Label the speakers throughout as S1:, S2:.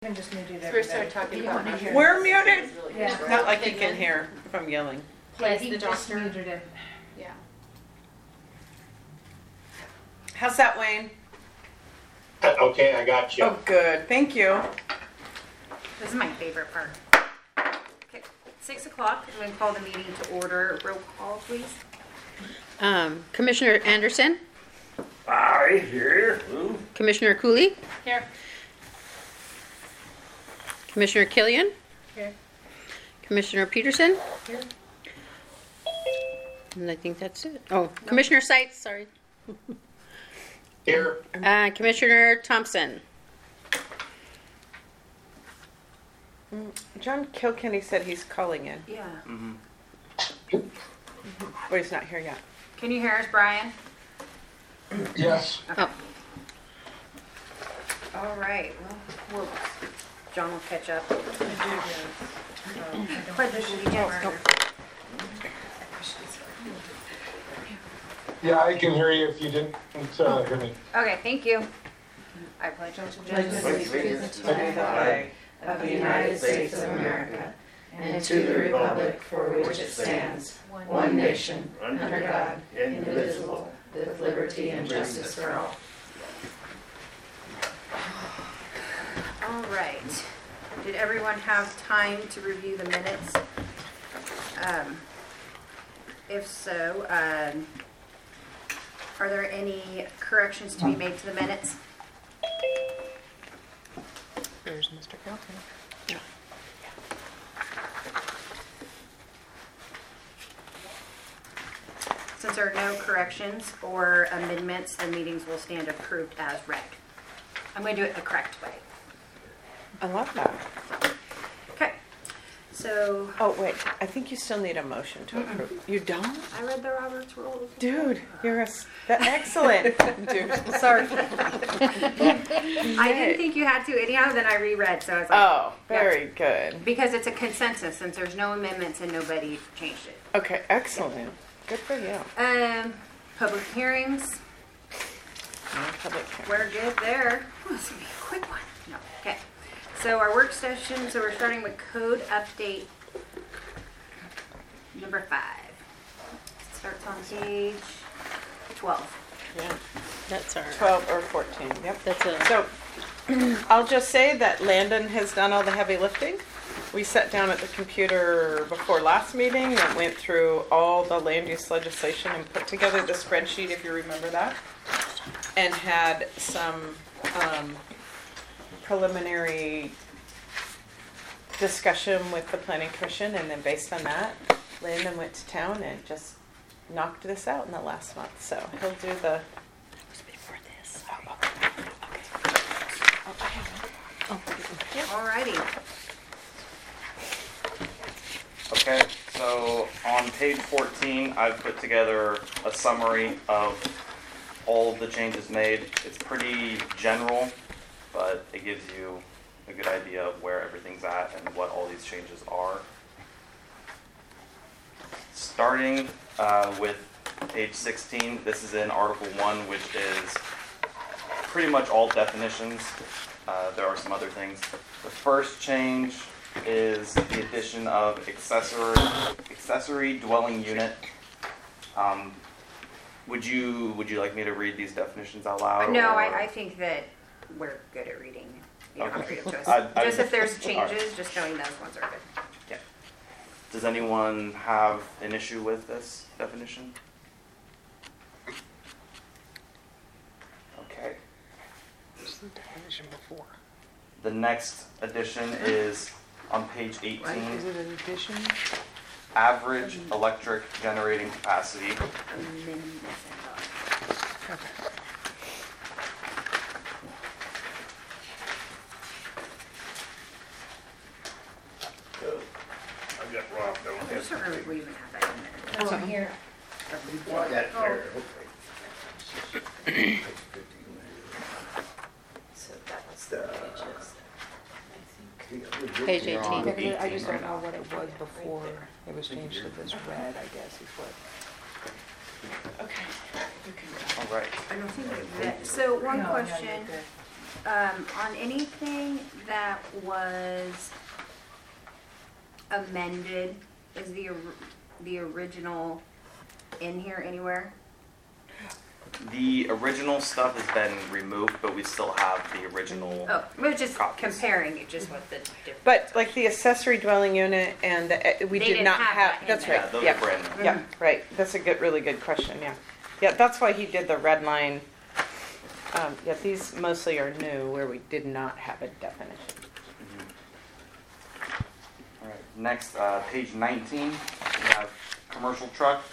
S1: Can just muted
S2: First
S1: everybody.
S2: start talking about mushrooms.
S3: We're muted.
S1: Yeah.
S3: Not like you can hear if I'm yelling.
S1: Yeah,
S2: Please,
S1: he
S2: the
S1: just
S2: doctor.
S1: muted him.
S2: Yeah.
S3: How's that, Wayne?
S4: Okay, I got you.
S3: Oh, good. Thank you.
S5: This is my favorite part. Okay, 6 o'clock, I'm going to call the meeting to order. Roll call, please.
S2: Commissioner Anderson,
S4: Aye, here.
S2: Commissioner Cooley,
S1: Here.
S2: Commissioner Killian,
S1: Here.
S2: Commissioner Peterson.
S1: Here.
S2: And I think that's it. Oh, Commissioner Seitz, sorry.
S4: Here.
S2: Commissioner Thompson.
S3: John Kilkenny said he's calling in.
S5: Yeah.
S3: But he's not here yet.
S5: Can you hear us, Brian?
S4: Yes.
S2: Oh,
S5: All right. Well, John will catch up. Pledge allegiance.
S4: Yeah, I can hear you if you didn't hear me.
S5: Okay, thank you. I pledge
S6: allegiance to the
S3: flag
S6: of the United States of America and to the republic for which it stands, one nation, under God, indivisible, with liberty and justice for all.
S5: All right. Did everyone have time to review the minutes? If so, are there any corrections to be made to the minutes?
S1: There's Mr. Kelton.
S5: Since there are no corrections or amendments, the meetings will stand approved as read. I'm going to do it the correct way.
S3: I love that.
S5: Okay. So
S3: Oh, wait. I think you still need a motion to approve. You don't?
S5: I read the Roberts rules.
S3: Dude, you're excellent. Dude.
S5: Sorry. I didn't think you had to anyhow, then I reread, so I was like,
S3: Oh, very good.
S5: because it's a consensus since there's no amendments and nobody changed it.
S3: Okay, excellent. Good for you.
S5: Public hearings,
S3: No public hearing.
S5: we're good there. Oh, this is gonna be a quick one. No, okay. So our work session, so we're starting with code update number 5. Starts on page 12.
S3: Yeah.
S2: that's our,
S3: 12 or 14. Yep.
S2: that's a,
S3: So I'll just say that Landon has done all the heavy lifting. We sat down at the computer before last meeting and went through all the land use legislation and put together the spreadsheet, if you remember that, and had some preliminary discussion with the planning commission, and then based on that, Landon went to town and just knocked this out in the last month. So he'll do the...
S2: before this.
S5: Alrighty.
S7: Okay, so on page 14, I've put together a summary of all of the changes made. It's pretty general, but it gives you a good idea of where everything's at and what all these changes are. Starting with page 16, this is in Article 1, which is pretty much all definitions. There are some other things. The first change is the addition of accessory dwelling unit. Would you like me to read these definitions out loud?
S5: No,
S7: or-
S5: I think that we're good at reading. You don't have to read it to us.
S7: I-
S5: Just if there's
S7: all
S5: changes,
S7: right.
S5: just knowing those ones are good.
S7: Yeah. Does anyone have an issue with this definition? Okay.
S1: What's the definition before?
S7: The next addition is on page 18.
S1: Is it an addition?
S7: Average electric generating capacity.
S4: I got robbed
S5: I
S4: over
S5: just don't remember if we even have that in there.
S1: That's on here.
S4: I got it there.
S5: So that's
S2: Page 18.
S1: I just don't know what it was before it was changed to this red, I guess, is what.
S3: Okay.
S7: All right.
S5: I don't think we read. So one
S1: No, no,
S5: question.
S1: you're good.
S5: On anything that was amended, is the original in here anywhere?
S7: The original stuff has been removed, but we still have the original.
S5: Oh, we're just
S7: Copies.
S5: comparing it, just what the difference.
S3: But like the accessory dwelling unit and we
S5: They
S3: did
S5: didn't
S3: not
S5: have
S3: have,
S5: that in
S3: that's
S5: there.
S3: right.
S7: Yeah, those
S3: Yep.
S7: are brand new.
S3: Yeah, right. That's a really good question, yeah. Yeah, that's why he did the red line. Yeah, these mostly are new where we did not have a definition.
S7: All right. Next, page 19, we have commercial truck.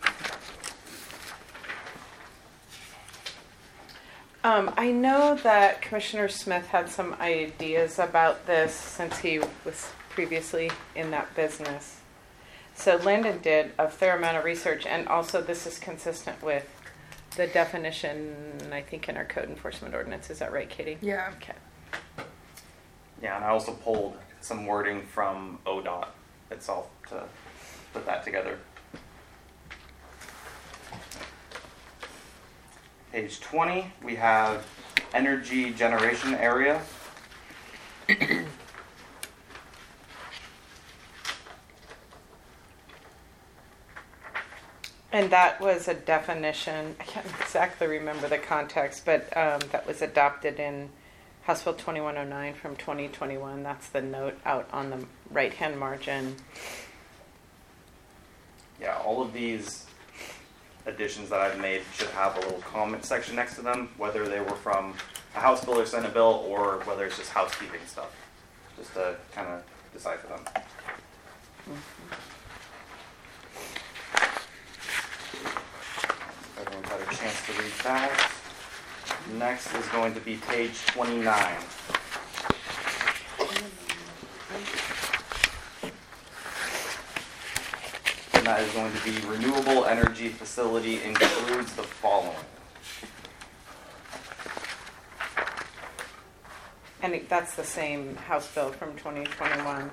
S3: I know that Commissioner Smith had some ideas about this since he was previously in that business. So Landon did a fair amount of research, and also this is consistent with the definition, I think, in our code enforcement ordinance. Is that right, Katie?
S1: Yeah.
S3: Okay.
S7: Yeah, and I also pulled some wording from ODOT itself to put that together. Page 20, we have energy generation area.
S3: And that was a definition, I can't exactly remember the context, but that was adopted in House Bill 2109 from 2021. That's the note out on the right-hand margin.
S7: Yeah, all of these additions that I've made should have a little comment section next to them, whether they were from a House bill or Senate bill, or whether it's just housekeeping stuff, just to kind of decipher them. Everyone's had a chance to read that. Next is going to be page 29. And that is going to be renewable energy facility includes the following.
S3: And that's the same House bill from 2021.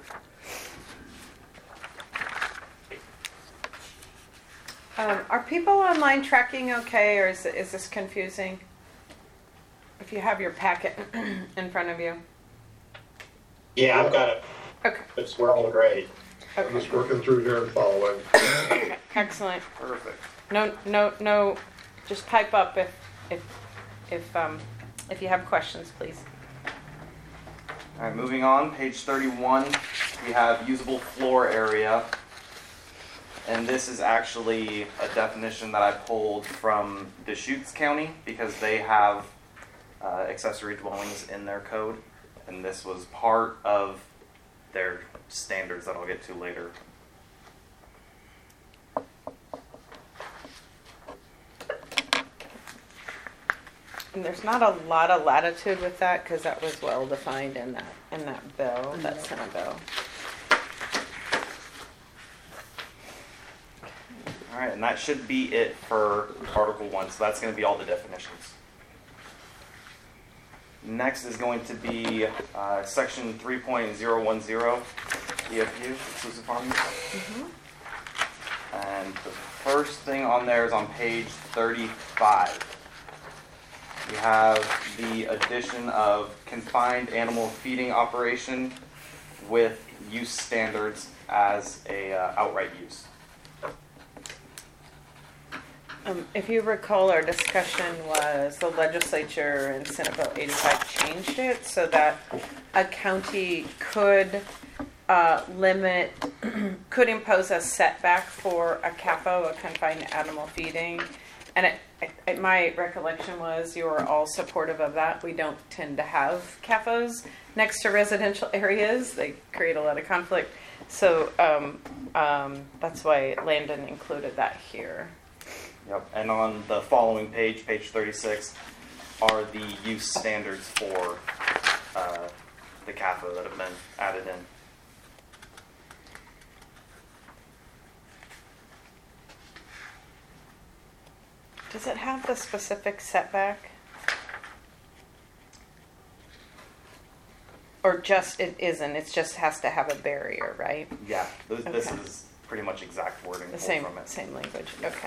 S3: Are people online tracking okay, or is this confusing? If you have your packet in front of you.
S8: Yeah, I've got it.
S3: Okay.
S8: It's working great.
S4: I'm
S3: Okay.
S4: just working through here and following.
S3: Okay. Excellent.
S7: Perfect.
S3: No. Just pipe up if you have questions, please.
S7: All right, moving on, page 31, we have usable floor area. And this is actually a definition that I pulled from Deschutes County because they have accessory dwellings in their code. And this was part of their standards that I'll get to later.
S3: And there's not a lot of latitude with that because that was well defined in that bill, that Senate bill.
S7: All right, and that should be it for Article 1. So that's going to be all the definitions. Next is going to be Section 3.010, EFU, exclusive farm use. And the first thing on there is on page 35. We have the addition of confined animal feeding operation with use standards as a outright use.
S3: If you recall, our discussion was the legislature in Senate Bill 85 changed it so that a county could could impose a setback for a CAFO, a confined animal feeding. And my recollection was you were all supportive of that. We don't tend to have CAFOs next to residential areas. They create a lot of conflict. So that's why Landon included that here.
S7: Yep, and on the following page, page 36, are the use standards for the CAFO that have been added in.
S3: Does it have the specific setback? Or just it isn't? It just has to have a barrier, right?
S7: Yeah, this
S3: Okay.
S7: is pretty much exact wording
S3: The
S7: pulled from it.
S3: same language. Okay.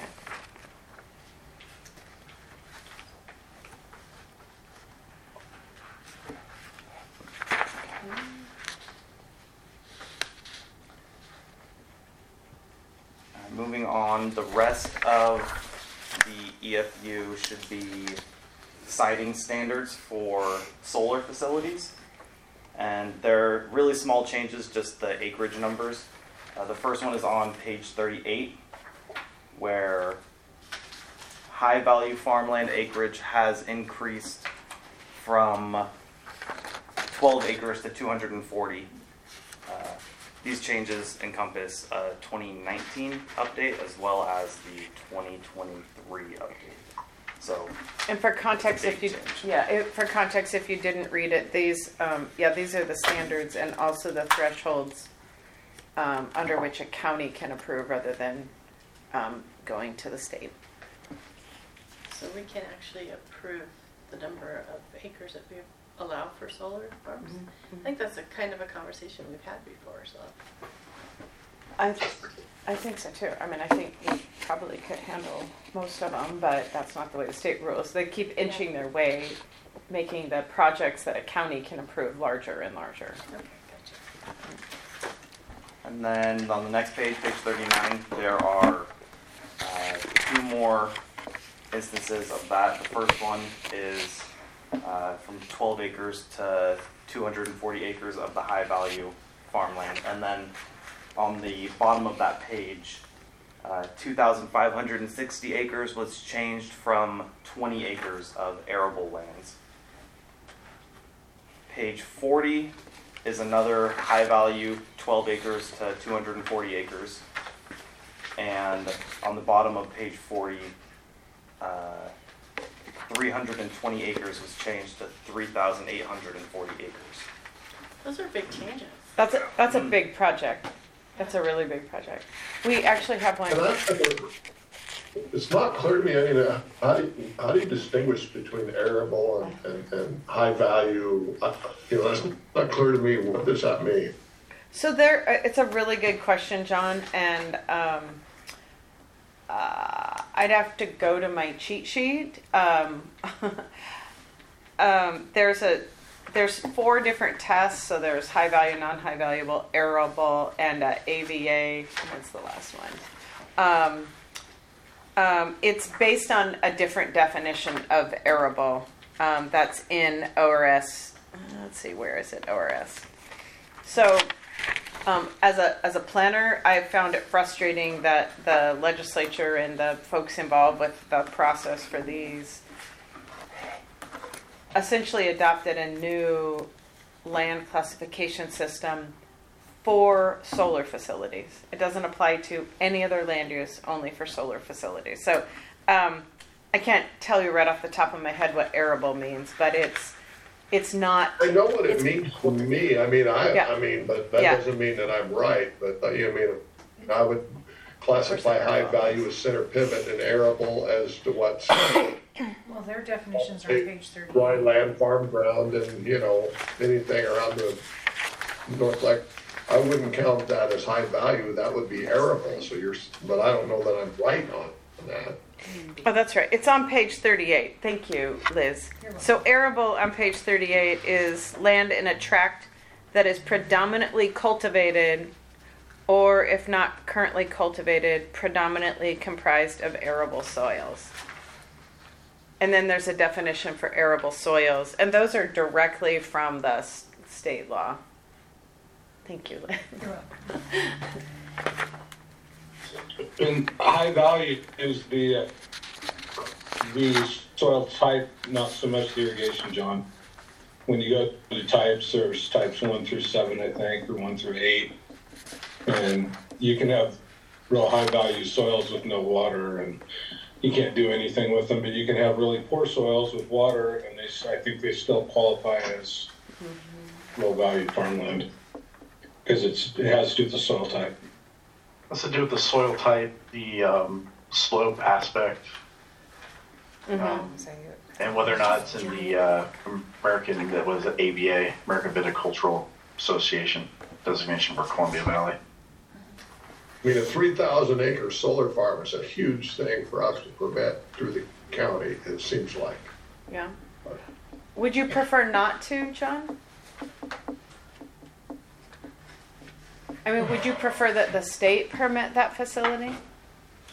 S7: moving on, the rest of the EFU should be siting standards for solar facilities. And they're really small changes, just the acreage numbers. The first one is on page 38, where high value farmland acreage has increased from 12 acres to 240. These changes encompass a 2019 update as well as the 2023 update. So,
S3: And for context,
S7: It's a
S3: if you
S7: big change.
S3: for context, if you didn't read it, these these are the standards and also the thresholds under which a county can approve rather than going to the state.
S2: So we can actually approve the number of acres that we allow for solar farms. I think that's a kind of a conversation we've had before, so.
S3: I think so too. I mean, I think we probably could handle most of them, but that's not the way the state rules. They keep inching their way, making the projects that a county can approve larger and larger.
S2: Okay, gotcha.
S7: and then on the next page, page 39, there are two more instances of that. The first one is from 12 acres to 240 acres of the high value farmland. And then on the bottom of that page, 2,560 acres was changed from 20 acres of arable lands. Page 40 is another high value, 12 acres to 240 acres. And on the bottom of page 40, 320 acres was changed to 3,840 acres.
S2: Those are big changes.
S3: That's a big project. That's a really big project. We actually have one.
S9: And it's not clear to me, I mean, how do you distinguish between arable and high value? That's not clear to me. What does that mean?
S3: So it's a really good question, John, and I'd have to go to my cheat sheet. There's 4 different tests. So there's high value, non-high valuable, arable, and AVA. What's the last one? It's based on a different definition of arable. That's in ORS. Let's see, where is it? ORS. So, as a planner, I found it frustrating that the legislature and the folks involved with the process for these essentially adopted a new land classification system for solar facilities. It doesn't apply to any other land use, only for solar facilities. So I can't tell you right off the top of my head what arable means, but it's not.
S9: I know what it means to me. I mean,
S3: Yeah.
S9: I mean, but that
S3: Yeah.
S9: doesn't mean that I'm right. But I would classify high value as center pivot and arable as to what's
S1: Well, their definitions are on page 30.
S9: dry land, farm ground, and anything around the north. Like, I wouldn't count that as high value. That would be arable. But I don't know that I'm right on that.
S3: Oh, that's right. It's on page 38. Thank you, Liz. So arable on page 38 is land in a tract that is predominantly cultivated, or if not currently cultivated, predominantly comprised of arable soils. And then there's a definition for arable soils, and those are directly from the state law. Thank you, Liz.
S1: You're welcome.
S4: And high value is the soil type, not so much the irrigation, John. When you go to the types, there's types 1 through 7, I think, or 1 through 8. And you can have real high value soils with no water, and you can't do anything with them, but you can have really poor soils with water, and I think they still qualify as low value farmland because it has to do with the soil type.
S10: Has to do with the soil type, the slope aspect, and whether or not it's in the American Viticultural Association designation for Columbia Valley.
S9: I mean, a 3,000 acre solar farm is a huge thing for us to permit through the county, it seems like.
S3: Yeah. Would you prefer not to, John? I mean, would you prefer that the state permit that facility?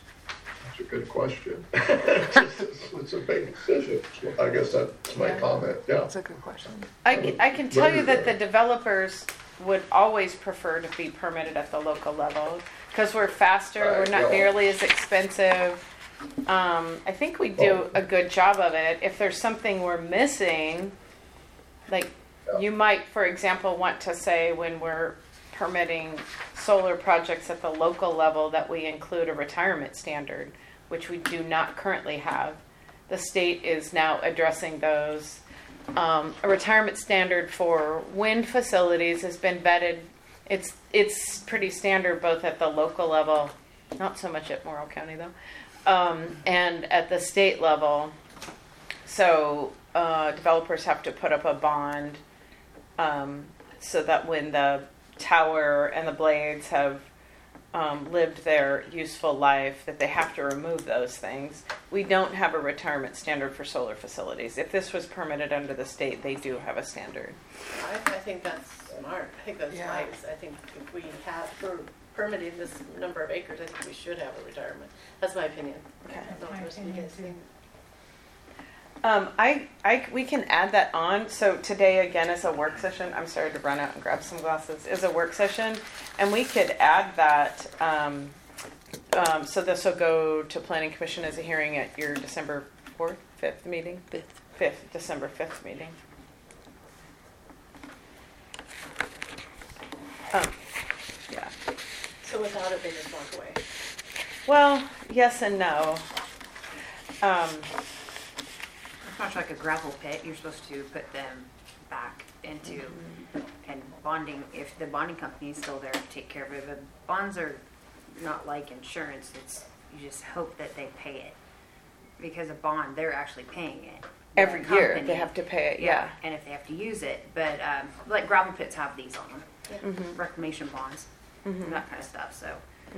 S9: good question. It's a big decision. I guess that's my comment, yeah.
S1: That's a good question.
S3: I can tell you that the developers would always prefer to be permitted at the local level because we're faster,
S9: Right,
S3: we're not
S9: yeah.
S3: nearly as expensive. I think we do a good job of it. If there's something we're missing, like you might, for example, want to say when we're permitting solar projects at the local level that we include a retirement standard, which we do not currently have. The state is now addressing those. A retirement standard for wind facilities has been vetted. It's pretty standard both at the local level, not so much at Morrow County though, and at the state level. So developers have to put up a bond so that when the tower and the blades have lived their useful life, that they have to remove those things. We don't have a retirement standard for solar facilities. If this was permitted under the state, they do have a standard.
S2: I think that's smart. I think that's
S1: Yeah.
S2: wise. I think if we have, for permitting this number of acres, I think we should have a retirement. That's my opinion.
S3: Okay.
S2: I don't know what you guys think.
S3: We can add that on. So today again is a work session. I'm sorry to run out and grab some glasses. Is a work session, and we could add that. So this will go to Planning Commission as a hearing at your December 4th, 5th meeting. 5th, December 5th meeting. Yeah.
S2: So without it, they just walk away.
S3: Well, yes and no.
S5: It's much like a gravel pit, you're supposed to put them back into, and bonding, if the bonding company is still there to take care of it, but bonds are not like insurance, it's, you just hope that they pay it. Because a bond, they're actually paying it. The
S3: Every year
S5: company-
S3: they have to pay it. Yeah.
S5: And if they have to use it, but, like gravel pits have these on them,
S3: Mm-hmm.
S5: reclamation bonds, that kind of stuff, so.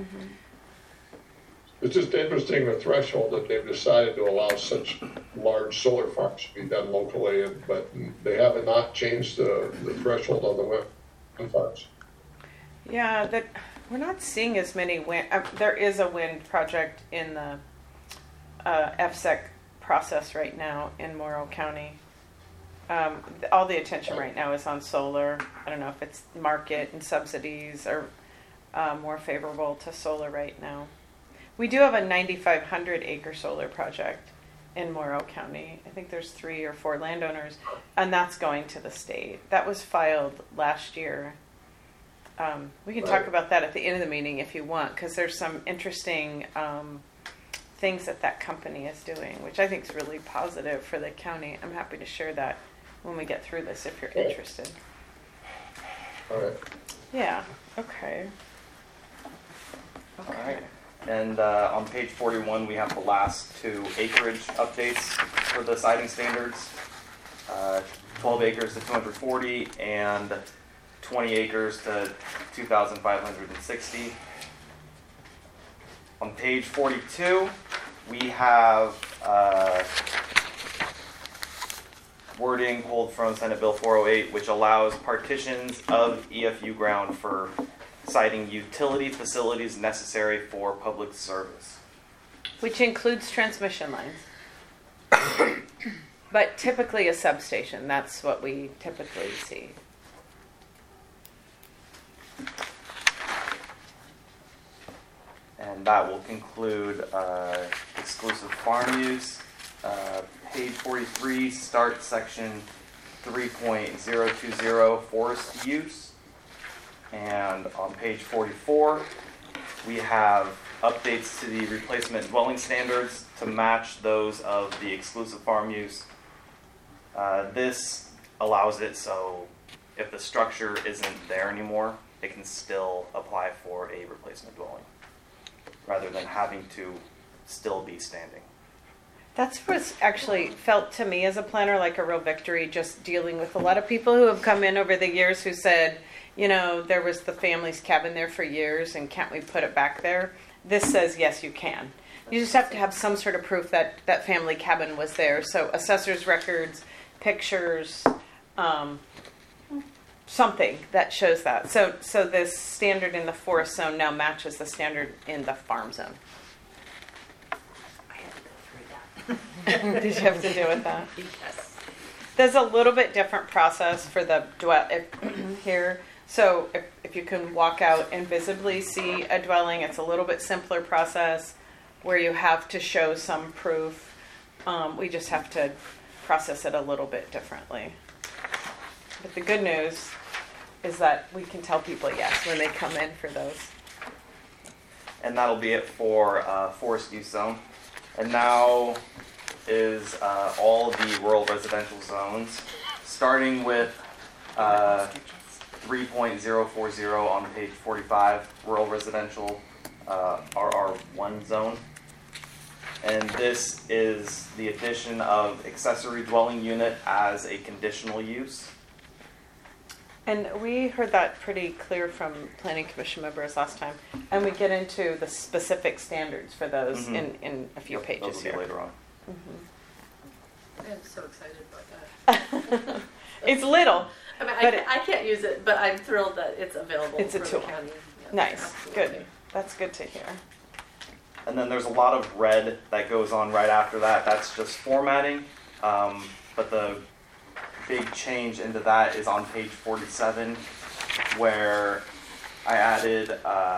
S9: It's just interesting, the threshold that they've decided to allow such large solar farms to be done locally, but they have not changed the threshold on the wind farms.
S3: Yeah, that we're not seeing as many wind. There is a wind project in the FSEC process right now in Morrow County. All the attention right now is on solar. I don't know if it's market and subsidies are more favorable to solar right now. We do have a 9,500 acre solar project in Morrow County. I think there's 3 or 4 landowners, and that's going to the state. That was filed last year. We can talk about that at the end of the meeting if you want, because there's some interesting things that company is doing, which I think is really positive for the county. I'm happy to share that when we get through this if you're interested.
S9: All right.
S3: Yeah, okay.
S7: All right. And on page 41, we have the last 2 acreage updates for the siting standards. 12 acres to 240 and 20 acres to 2,560. On page 42, we have wording pulled from Senate Bill 408, which allows partitions of EFU ground for citing utility facilities necessary for public service.
S3: Which includes transmission lines. But typically a substation, that's what we typically see.
S7: And that will conclude exclusive farm use. Page 43, start section 3.020, forest use. And on page 44, we have updates to the replacement dwelling standards to match those of the exclusive farm use. This allows it so if the structure isn't there anymore, it can still apply for a replacement dwelling, rather than having to still be standing.
S3: That's what's actually felt to me as a planner like a real victory, just dealing with a lot of people who have come in over the years who said, you know, there was the family's cabin there for years and can't we put it back there? This says, yes, you can. You just have to have some sort of proof that that family cabin was there. So assessor's records, pictures, something that shows that. So this standard in the forest zone now matches the standard in the farm zone. Did you have to deal with that?
S2: Yes.
S3: There's a little bit different process for the here. So if you can walk out and visibly see a dwelling, it's a little bit simpler process where you have to show some proof. We just have to process it a little bit differently. But the good news is that we can tell people yes when they come in for those.
S7: And that'll be it for forest use zone. And now is all the rural residential zones, starting with 3.040 on page 45, rural residential RR1 zone. And this is the addition of accessory dwelling unit as a conditional use.
S3: And we heard that pretty clear from Planning Commission members last time. And we get into the specific standards for those in a few pages
S7: those will be
S3: here.
S7: later on.
S2: I'm so excited about that.
S3: It's little.
S2: I mean,
S3: But
S2: I can't use it, but I'm thrilled that it's available
S3: It's a
S2: for
S3: tool.
S2: the county. Yeah,
S3: Nice.
S2: absolutely.
S3: Good. That's good to hear.
S7: And then there's a lot of red that goes on right after that. That's just formatting. But the big change into that is on page 47, where I added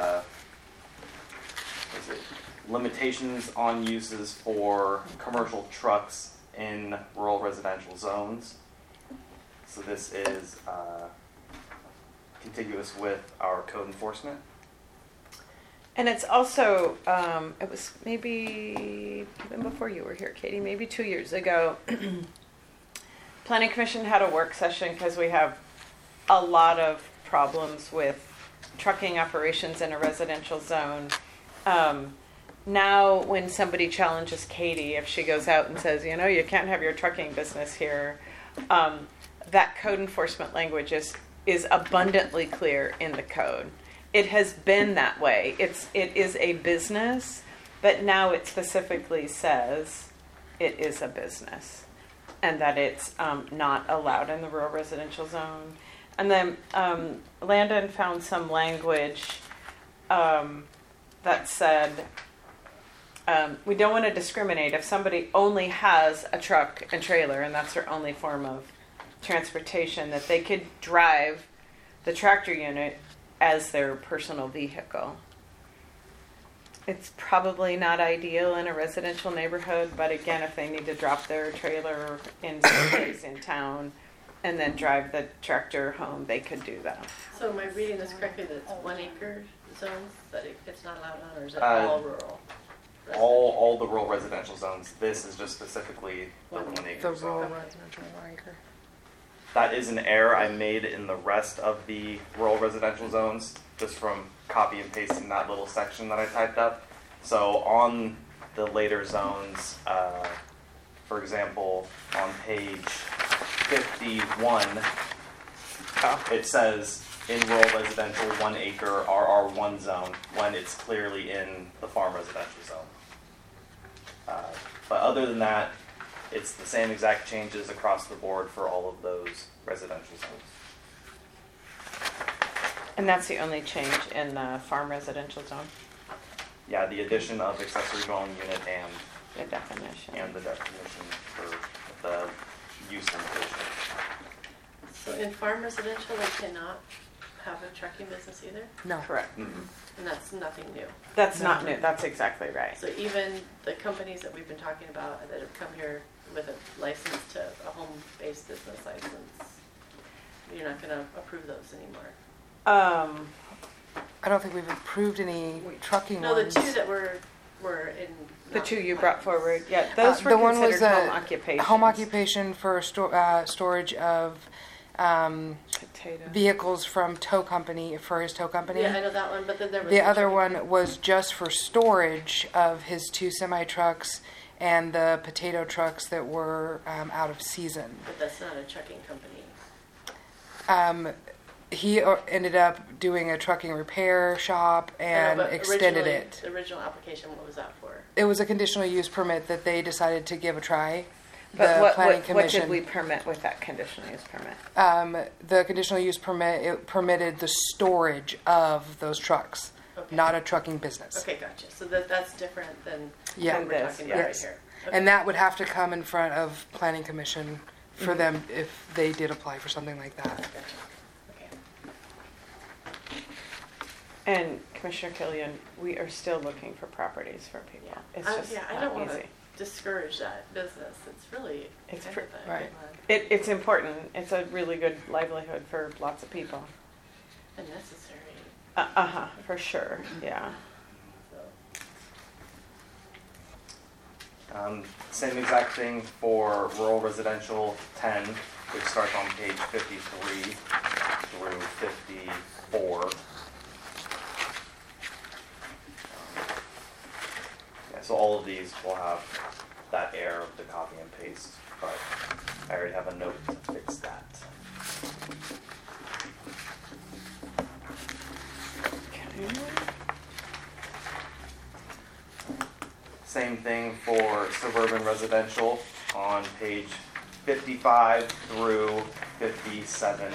S7: limitations on uses for commercial trucks in rural residential zones. So this is contiguous with our code enforcement.
S3: And it's also, it was maybe even before you were here, Katie, maybe 2 years ago, Planning Commission had a work session because we have a lot of problems with trucking operations in a residential zone. Now, when somebody challenges Katie, if she goes out and says, you know, you can't have your trucking business here, that code enforcement language is abundantly clear in the code. It has been that way. It is a business, but now it specifically says it is a business and that it's not allowed in the rural residential zone. And then Landon found some language that said we don't want to discriminate if somebody only has a truck and trailer and that's their only form of transportation, that they could drive the tractor unit as their personal vehicle. It's probably not ideal in a residential neighborhood, but again, if they need to drop their trailer in some place in town and then drive the tractor home, they could do that.
S2: So am I reading this correctly, that it's 1 acre zones that it's not allowed on, or is it all rural?
S7: All the rural residential zones. This is just specifically the 1 acre
S1: The
S7: zone.
S1: rural residential 1 acre.
S7: That is an error I made in the rest of the rural residential zones, just from copy and pasting that little section that I typed up. So on the later zones, for example, on page 51, it says in rural residential 1 acre RR1 zone when it's clearly in the farm residential zone. But other than that, it's the same exact changes across the board for all of those residential zones.
S3: And that's the only change in the farm residential zone,
S7: Yeah, the addition of accessory dwelling unit and
S3: the definition.
S7: the definition for the use limitation.
S2: So in farm residential, they cannot have a trucking business either?
S1: No.
S3: Correct.
S7: Mm-hmm.
S2: And that's nothing new.
S3: That's not new. That's exactly right.
S2: So even the companies that we've been talking about that have come here with a license to a home-based business license, you're not going to approve those anymore?
S1: I don't think we've approved any trucking
S2: No, the
S1: ones.
S2: two that were in.
S3: The two you brought forward, yeah, those were
S1: the one
S3: considered
S1: was
S3: home
S1: a
S3: occupations.
S1: home occupation for storage of
S3: Potato.
S1: vehicles from tow company, for his tow company.
S2: Yeah, I know that one, but then there was.
S1: The other one was just for storage of his 2 semi-trucks and the potato trucks that were out of season.
S2: But that's not a trucking company.
S1: He ended up doing a trucking repair shop and
S2: I know, but
S1: extended
S2: originally,
S1: it.
S2: The original application, what was that for?
S1: It was a conditional use permit that they decided to give a try.
S3: But
S1: The Planning
S3: what
S1: Commission.
S3: did we permit with that conditional use permit?
S1: The conditional use permit, it permitted the storage of those trucks,
S2: Okay.
S1: not a trucking business.
S2: Okay, gotcha. So that's different than
S1: Yeah.
S2: what we're
S3: Than this,
S2: talking about right
S1: yes.
S2: here.
S1: And that would have to come in front of Planning Commission for them if they did apply for something like that.
S2: Okay.
S3: And Commissioner Killian, we are still looking for properties for people. It's just
S2: I
S3: not
S2: don't want to
S3: easy.
S2: discourage that business. It's really
S3: It's
S2: kind
S3: pr-
S2: of a
S1: right.
S3: It's important. It's a really good livelihood for lots of people.
S2: and necessary.
S3: For sure. Yeah.
S2: So.
S7: Same exact thing for rural residential 10, which starts on page 53 through 54. Yeah, so all of these will have that error of the copy and paste, but I already have a note to fix that. Same thing for suburban residential on page 55 through 57.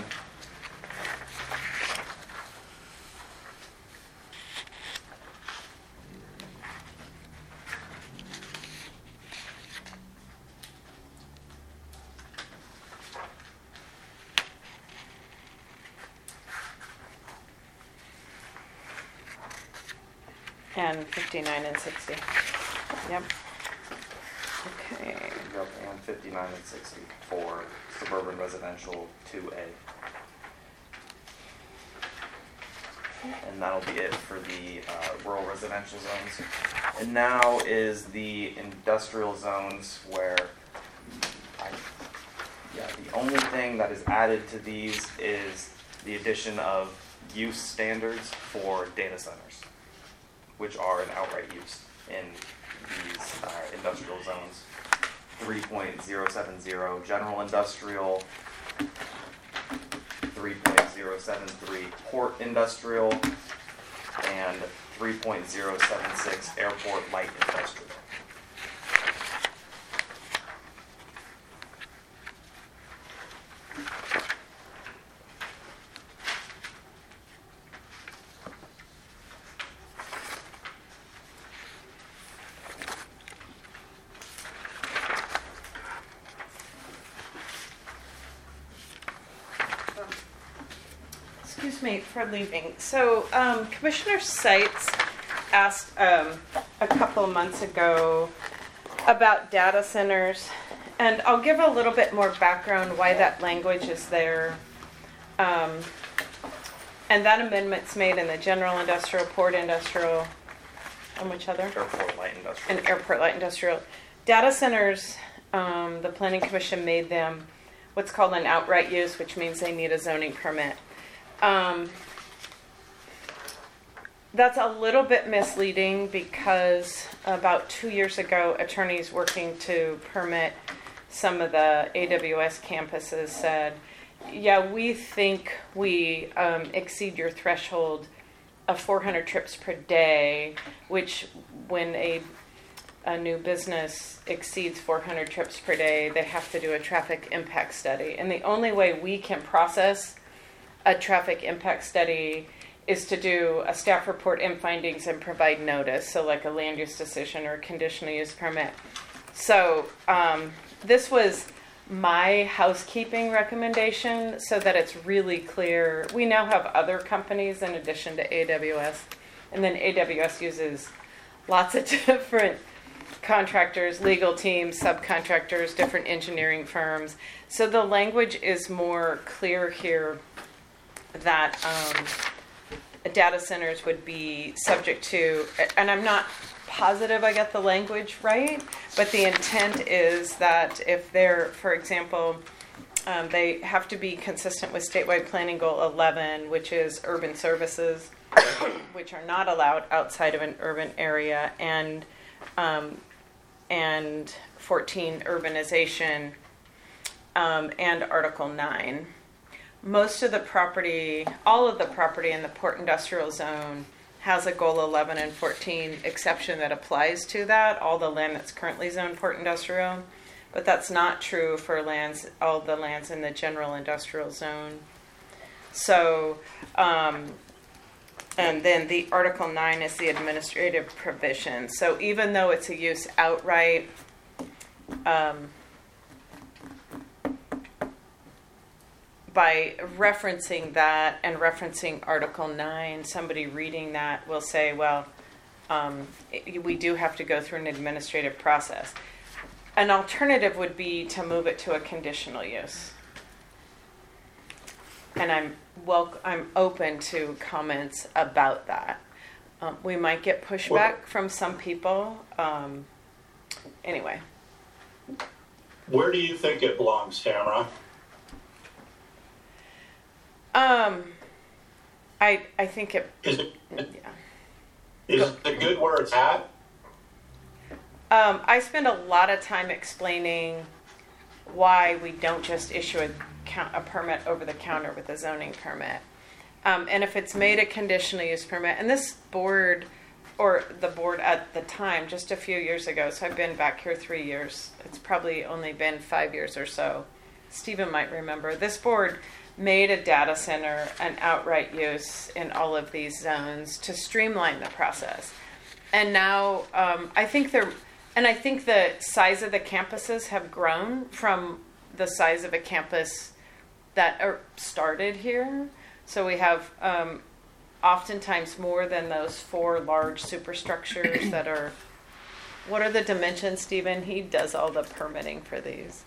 S3: And 59 and 60. Yep. Okay.
S7: Yep, and 59 and 60 for suburban residential 2A. And that'll be it for the rural residential zones. And now is the industrial zones where the only thing that is added to these is the addition of use standards for data centers, which are an outright use in these industrial zones. 3.070 general industrial, 3.073 port industrial, and 3.076 airport light industrial.
S3: Excuse me for leaving. So Commissioner Seitz asked a couple of months ago about data centers, and I'll give a little bit more background why that language is there. And that amendment's made in the general industrial, port industrial, and which other?
S7: Airport light industrial.
S3: And airport light industrial. Data centers, the Planning Commission made them what's called an outright use, which means they need a zoning permit. That's a little bit misleading because about 2 years ago, attorneys working to permit some of the AWS campuses said, yeah, we think we exceed your threshold of 400 trips per day, which when a new business exceeds 400 trips per day, they have to do a traffic impact study. And the only way we can process a traffic impact study is to do a staff report and findings and provide notice, so like a land use decision or a conditional use permit. So this was my housekeeping recommendation so that it's really clear. We now have other companies in addition to AWS, and then AWS uses lots of different contractors, legal teams, subcontractors, different engineering firms. So the language is more clear here that data centers would be subject to, and I'm not positive I got the language right, but the intent is that if they're, for example, they have to be consistent with statewide planning goal 11, which is urban services, which are not allowed outside of an urban area, and 14 urbanization, and Article 9. Most of the property, all of the property in the port industrial zone has a goal 11 and 14 exception that applies to that, all the land that's currently zoned port industrial, but that's not true for all the lands in the general industrial zone. So, and then the Article 9 is the administrative provision. So even though it's a use outright, by referencing that and referencing Article 9, somebody reading that will say, well, we do have to go through an administrative process. An alternative would be to move it to a conditional use. And I'm open to comments about that. We might get pushback from some people. Anyway.
S8: Where do you think it belongs, Tamara?
S3: I think it.
S8: Is it
S3: Yeah.
S8: good where it's at?
S3: I spend a lot of time explaining why we don't just issue a permit over the counter with a zoning permit. And if it's made a conditional use permit, and this board, or the board at the time, just a few years ago, so I've been back here 3 years, it's probably only been 5 years or so, Stephen might remember, this board made a data center an outright use in all of these zones to streamline the process. And now I think the size of the campuses have grown from the size of a campus that started here. So we have oftentimes more than those 4 large superstructures that are, what are the dimensions, Stephen? He does all the permitting for these.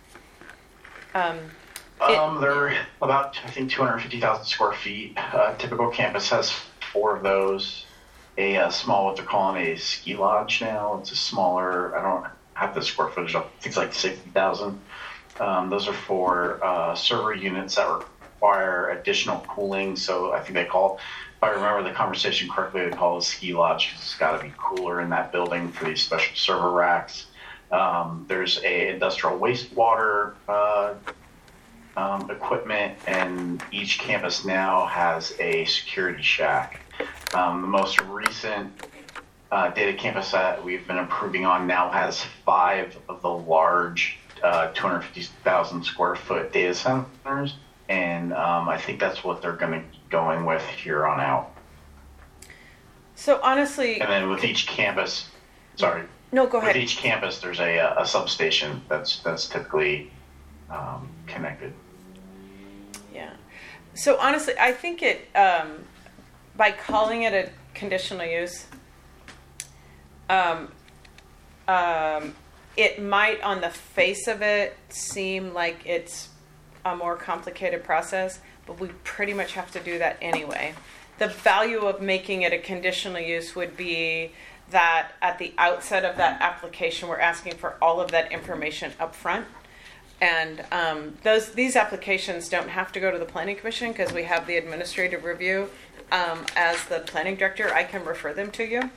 S10: They're about, I think, 250,000 square feet. Typical campus has 4 of those. A small, what they're calling a ski lodge now. It's a smaller, I don't have the square footage, I think it's like 60,000. Those are for server units that require additional cooling. So I think they call, if I remember the conversation correctly, they call it a ski lodge because it's got to be cooler in that building for these special server racks. There's a industrial wastewater equipment, and each campus now has a security shack. The most recent data campus that we've been improving on now has 5 of the large 250,000 square foot data centers, and I think that's what they're going to be going with here on out.
S3: So honestly,
S10: and then with each campus, sorry.
S3: No, go ahead.
S10: With each campus, there's a substation that's typically connected.
S3: Yeah. So honestly, I think it, by calling it a conditional use, it might, on the face of it, seem like it's a more complicated process, but we pretty much have to do that anyway. The value of making it a conditional use would be that at the outset of that application, we're asking for all of that information up front. And these applications don't have to go to the Planning Commission because we have the administrative review. As the planning director, I can refer them to you.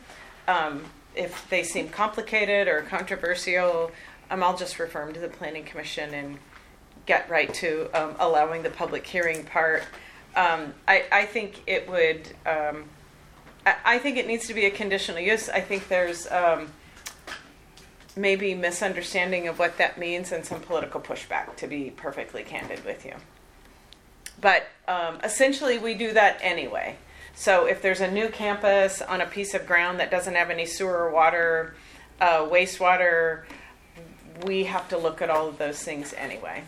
S3: If they seem complicated or controversial, I'll just refer them to the Planning Commission and get right to allowing the public hearing part. I think it would. I think it needs to be a conditional use. I think there's maybe misunderstanding of what that means and some political pushback, to be perfectly candid with you. But essentially, we do that anyway. So if there's a new campus on a piece of ground that doesn't have any sewer or water, wastewater, we have to look at all of those things anyway.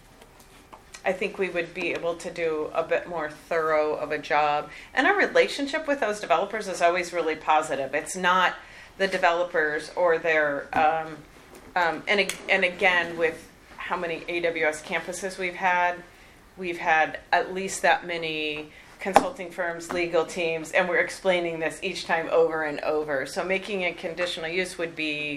S3: I think we would be able to do a bit more thorough of a job. And our relationship with those developers is always really positive. It's not the developers or their, and again, with how many AWS campuses we've had at least that many consulting firms, legal teams, and we're explaining this each time over and over. So making a conditional use would be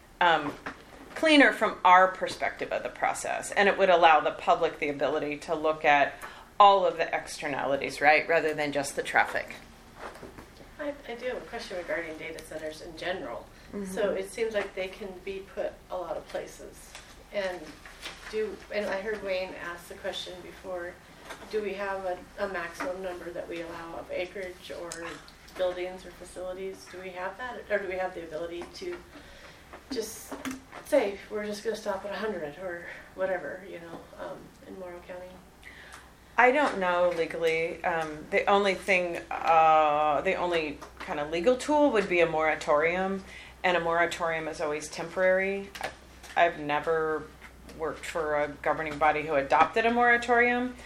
S3: cleaner from our perspective of the process, and it would allow the public the ability to look at all of the externalities, right, rather than just the traffic.
S2: I do have a question regarding data centers in general. Mm-hmm. So it seems like they can be put a lot of places. And I heard Wayne ask the question before, do we have a maximum number that we allow of acreage or buildings or facilities? Do we have that? Or do we have the ability to just say, we're just going to stop at 100 or whatever, in Morrow County?
S3: I don't know legally. The only kind of legal tool would be a moratorium, and a moratorium is always temporary. I've never worked for a governing body who adopted a moratorium.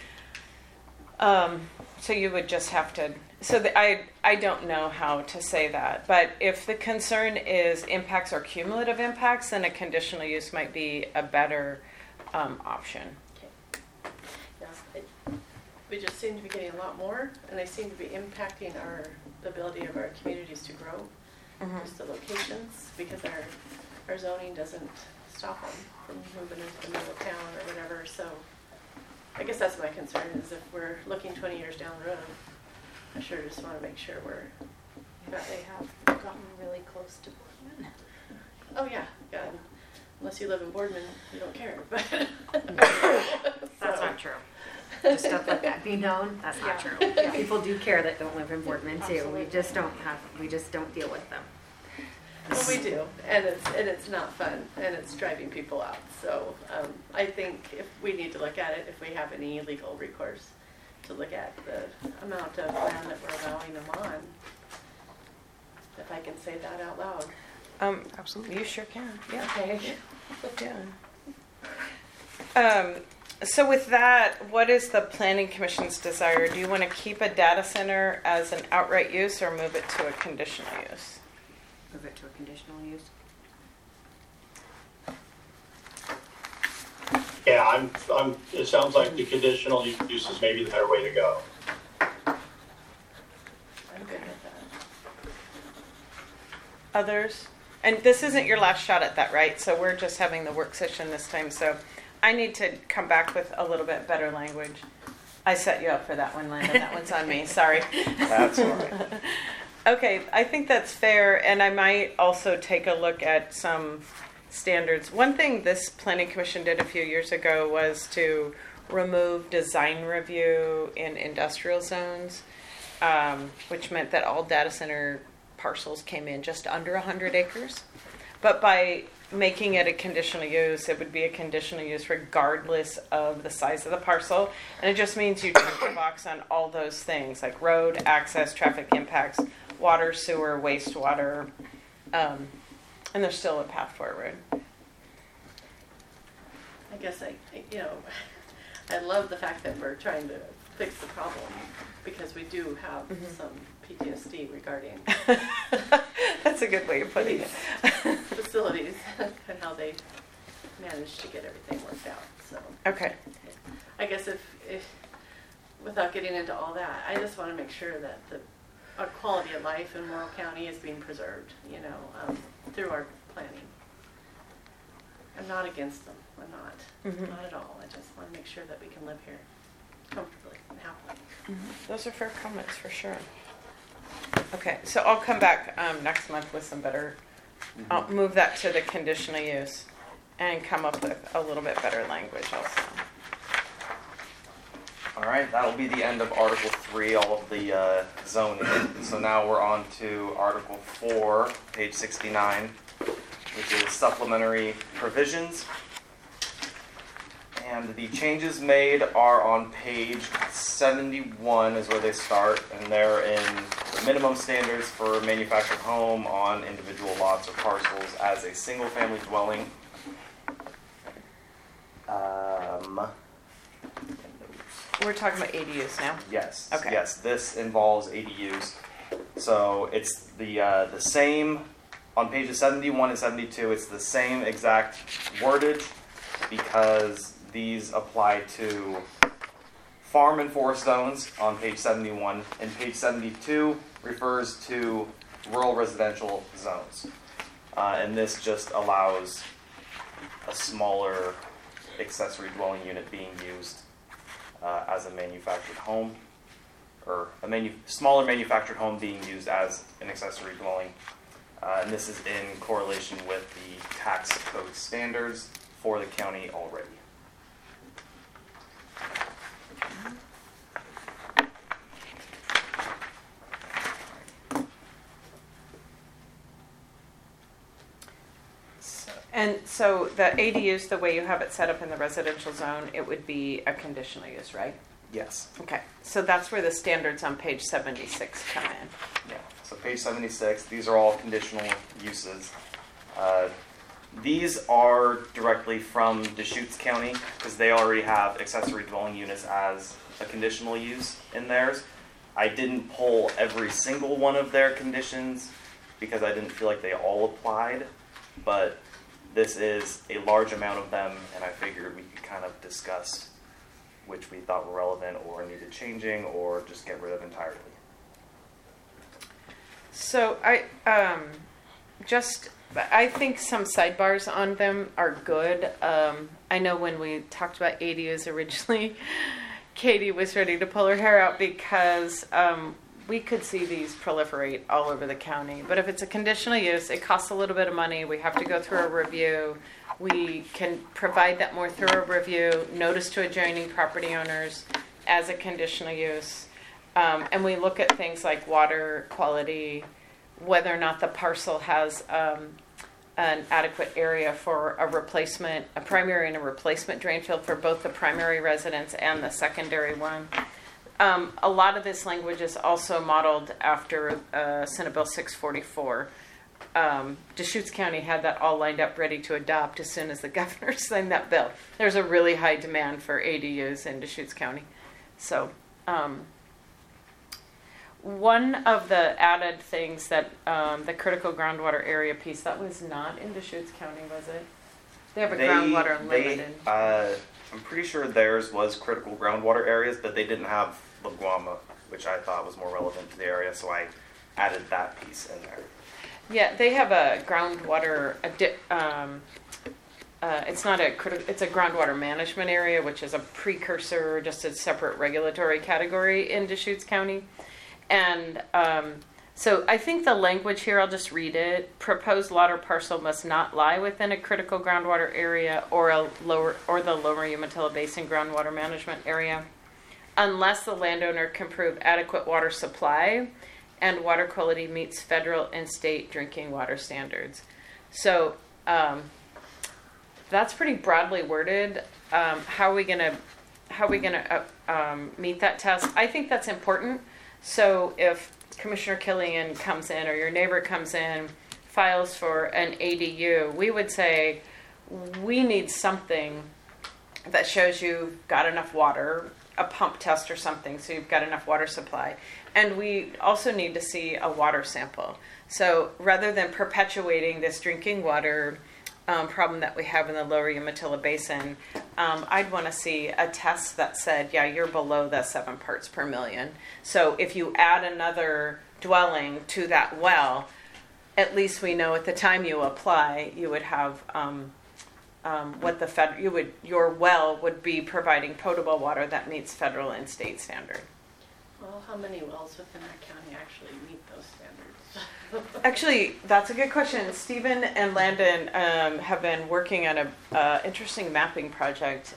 S3: So you would just have to, I don't know how to say that, but if the concern is impacts or cumulative impacts, then a conditional use might be a better option.
S2: Yeah, we just seem to be getting a lot more, and they seem to be impacting the ability of our communities to grow. Just the locations, because our zoning doesn't stop them from moving into the middle of town or whatever. So I guess that's my concern, is if we're looking 20 years down the road, I sure just want to make sure
S6: But they have gotten really close to Boardman.
S2: Oh yeah, God. Unless you live in Boardman, you don't care. But
S5: That's not true. Just stuff like that be known, that's not true.
S6: Yeah.
S5: People do care that don't live in Boardman too.
S6: Absolutely.
S5: We just don't deal with them.
S2: Well, we do, and it's not fun, and it's driving people out. So I think if we need to look at it, if we have any legal recourse, to look at the amount of land that we're allowing them on. If I can say that out loud.
S1: Absolutely.
S3: You sure can. Yeah.
S2: Okay.
S3: Yeah. So with that, what is the Planning Commission's desire? Do you want to keep a data center as an outright use or move it to a conditional use?
S5: Move it to a conditional use.
S8: Yeah, it sounds like the conditional use is maybe the better way to go.
S2: I'm good with that.
S3: Others? And this isn't your last shot at that, right? So we're just having the work session this time. So I need to come back with a little bit better language. I set you up for that one, Landon. That one's on me. Sorry.
S7: That's all right.
S3: Okay, I think that's fair. And I might also take a look at some standards. One thing this Planning Commission did a few years ago was to remove design review in industrial zones, which meant that all data center parcels came in just under 100 acres. But by making it a conditional use, it would be a conditional use regardless of the size of the parcel. And it just means you check the box on all those things like road, access, traffic impacts, water, sewer, wastewater, and there's still a path forward.
S2: I guess I love the fact that we're trying to fix the problem, because we do have some PTSD regarding
S3: That's a good way of putting it.
S2: facilities and how they managed to get everything worked out. So
S3: Okay.
S2: I guess if without getting into all that, I just want to make sure that our quality of life in Morrow County is being preserved, through our planning. I'm not against them. I'm not. Not at all. I just want to make sure that we can live here comfortably and happily.
S3: Those are fair comments for sure. Okay, so I'll come back next month with some better, I'll move that to the conditional use and come up with a little bit better language also.
S7: All right, that'll be the end of Article 3, all of the zoning. So now we're on to Article 4, page 69, which is supplementary provisions. And the changes made are on page 71 is where they start, and they're in the minimum standards for manufactured home on individual lots or parcels as a single-family dwelling.
S3: We're talking about ADUs now?
S7: Yes.
S3: Okay.
S7: Yes, this involves ADUs. So it's the same on pages 71 and 72. It's the same exact wordage because these apply to farm and forest zones on page 71, and page 72 refers to rural residential zones. And this just allows a smaller accessory dwelling unit being used as a manufactured home, or a smaller manufactured home being used as an accessory dwelling. And this is in correlation with the tax code standards for the county already.
S3: So the ADUs, the way you have it set up in the residential zone, it would be a conditional use, right?
S7: Yes.
S3: Okay, so that's where the standards on page 76 come in.
S7: Yeah. So page 76, these are all conditional uses. These are directly from Deschutes County because they already have accessory dwelling units as a conditional use in theirs. I didn't pull every single one of their conditions because I didn't feel like they all applied, but this is a large amount of them, and I figured we could kind of discuss which we thought were relevant or needed changing or just get rid of entirely.
S3: So I think some sidebars on them are good. I know when we talked about ADUs originally, Katie was ready to pull her hair out because we could see these proliferate all over the county. But if it's a conditional use, it costs a little bit of money. We have to go through a review. We can provide that more thorough review, notice to adjoining property owners as a conditional use. And we look at things like water quality, whether or not the parcel has an adequate area for a replacement, a primary and a replacement drain field for both the primary residence and the secondary one. A lot of this language is also modeled after Senate Bill 644. Deschutes County had that all lined up ready to adopt as soon as the governor signed that bill. There's a really high demand for ADUs in Deschutes County. So one of the added things that the critical groundwater area piece, that was not in Deschutes County, was it? They have a groundwater unlimited.
S7: I'm pretty sure theirs was critical groundwater areas, but they didn't have La Guama, which I thought was more relevant to the area, so I added that piece in there.
S3: Yeah, they have a groundwater, it's not a critical, it's a groundwater management area, which is a precursor, just a separate regulatory category in Deschutes County. And so I think the language here, I'll just read it. Proposed lot or parcel must not lie within a critical groundwater area or the lower Umatilla Basin groundwater management area, unless the landowner can prove adequate water supply and water quality meets federal and state drinking water standards. So that's pretty broadly worded. How are we gonna meet that test? I think that's important. So if Commissioner Killian comes in or your neighbor comes in, files for an ADU, we would say we need something that shows you've got enough water, a pump test or something, so you've got enough water supply. And we also need to see a water sample. So rather than perpetuating this drinking water problem that we have in the lower Umatilla Basin, I'd want to see a test that said, yeah, you're below the 7 parts per million. So if you add another dwelling to that well, at least we know at the time you apply, you would have your well would be providing potable water that meets federal and state standard.
S2: Well, how many wells within our county actually meet those standards?
S3: Actually, that's a good question. Stephen and Landon have been working on a interesting mapping project.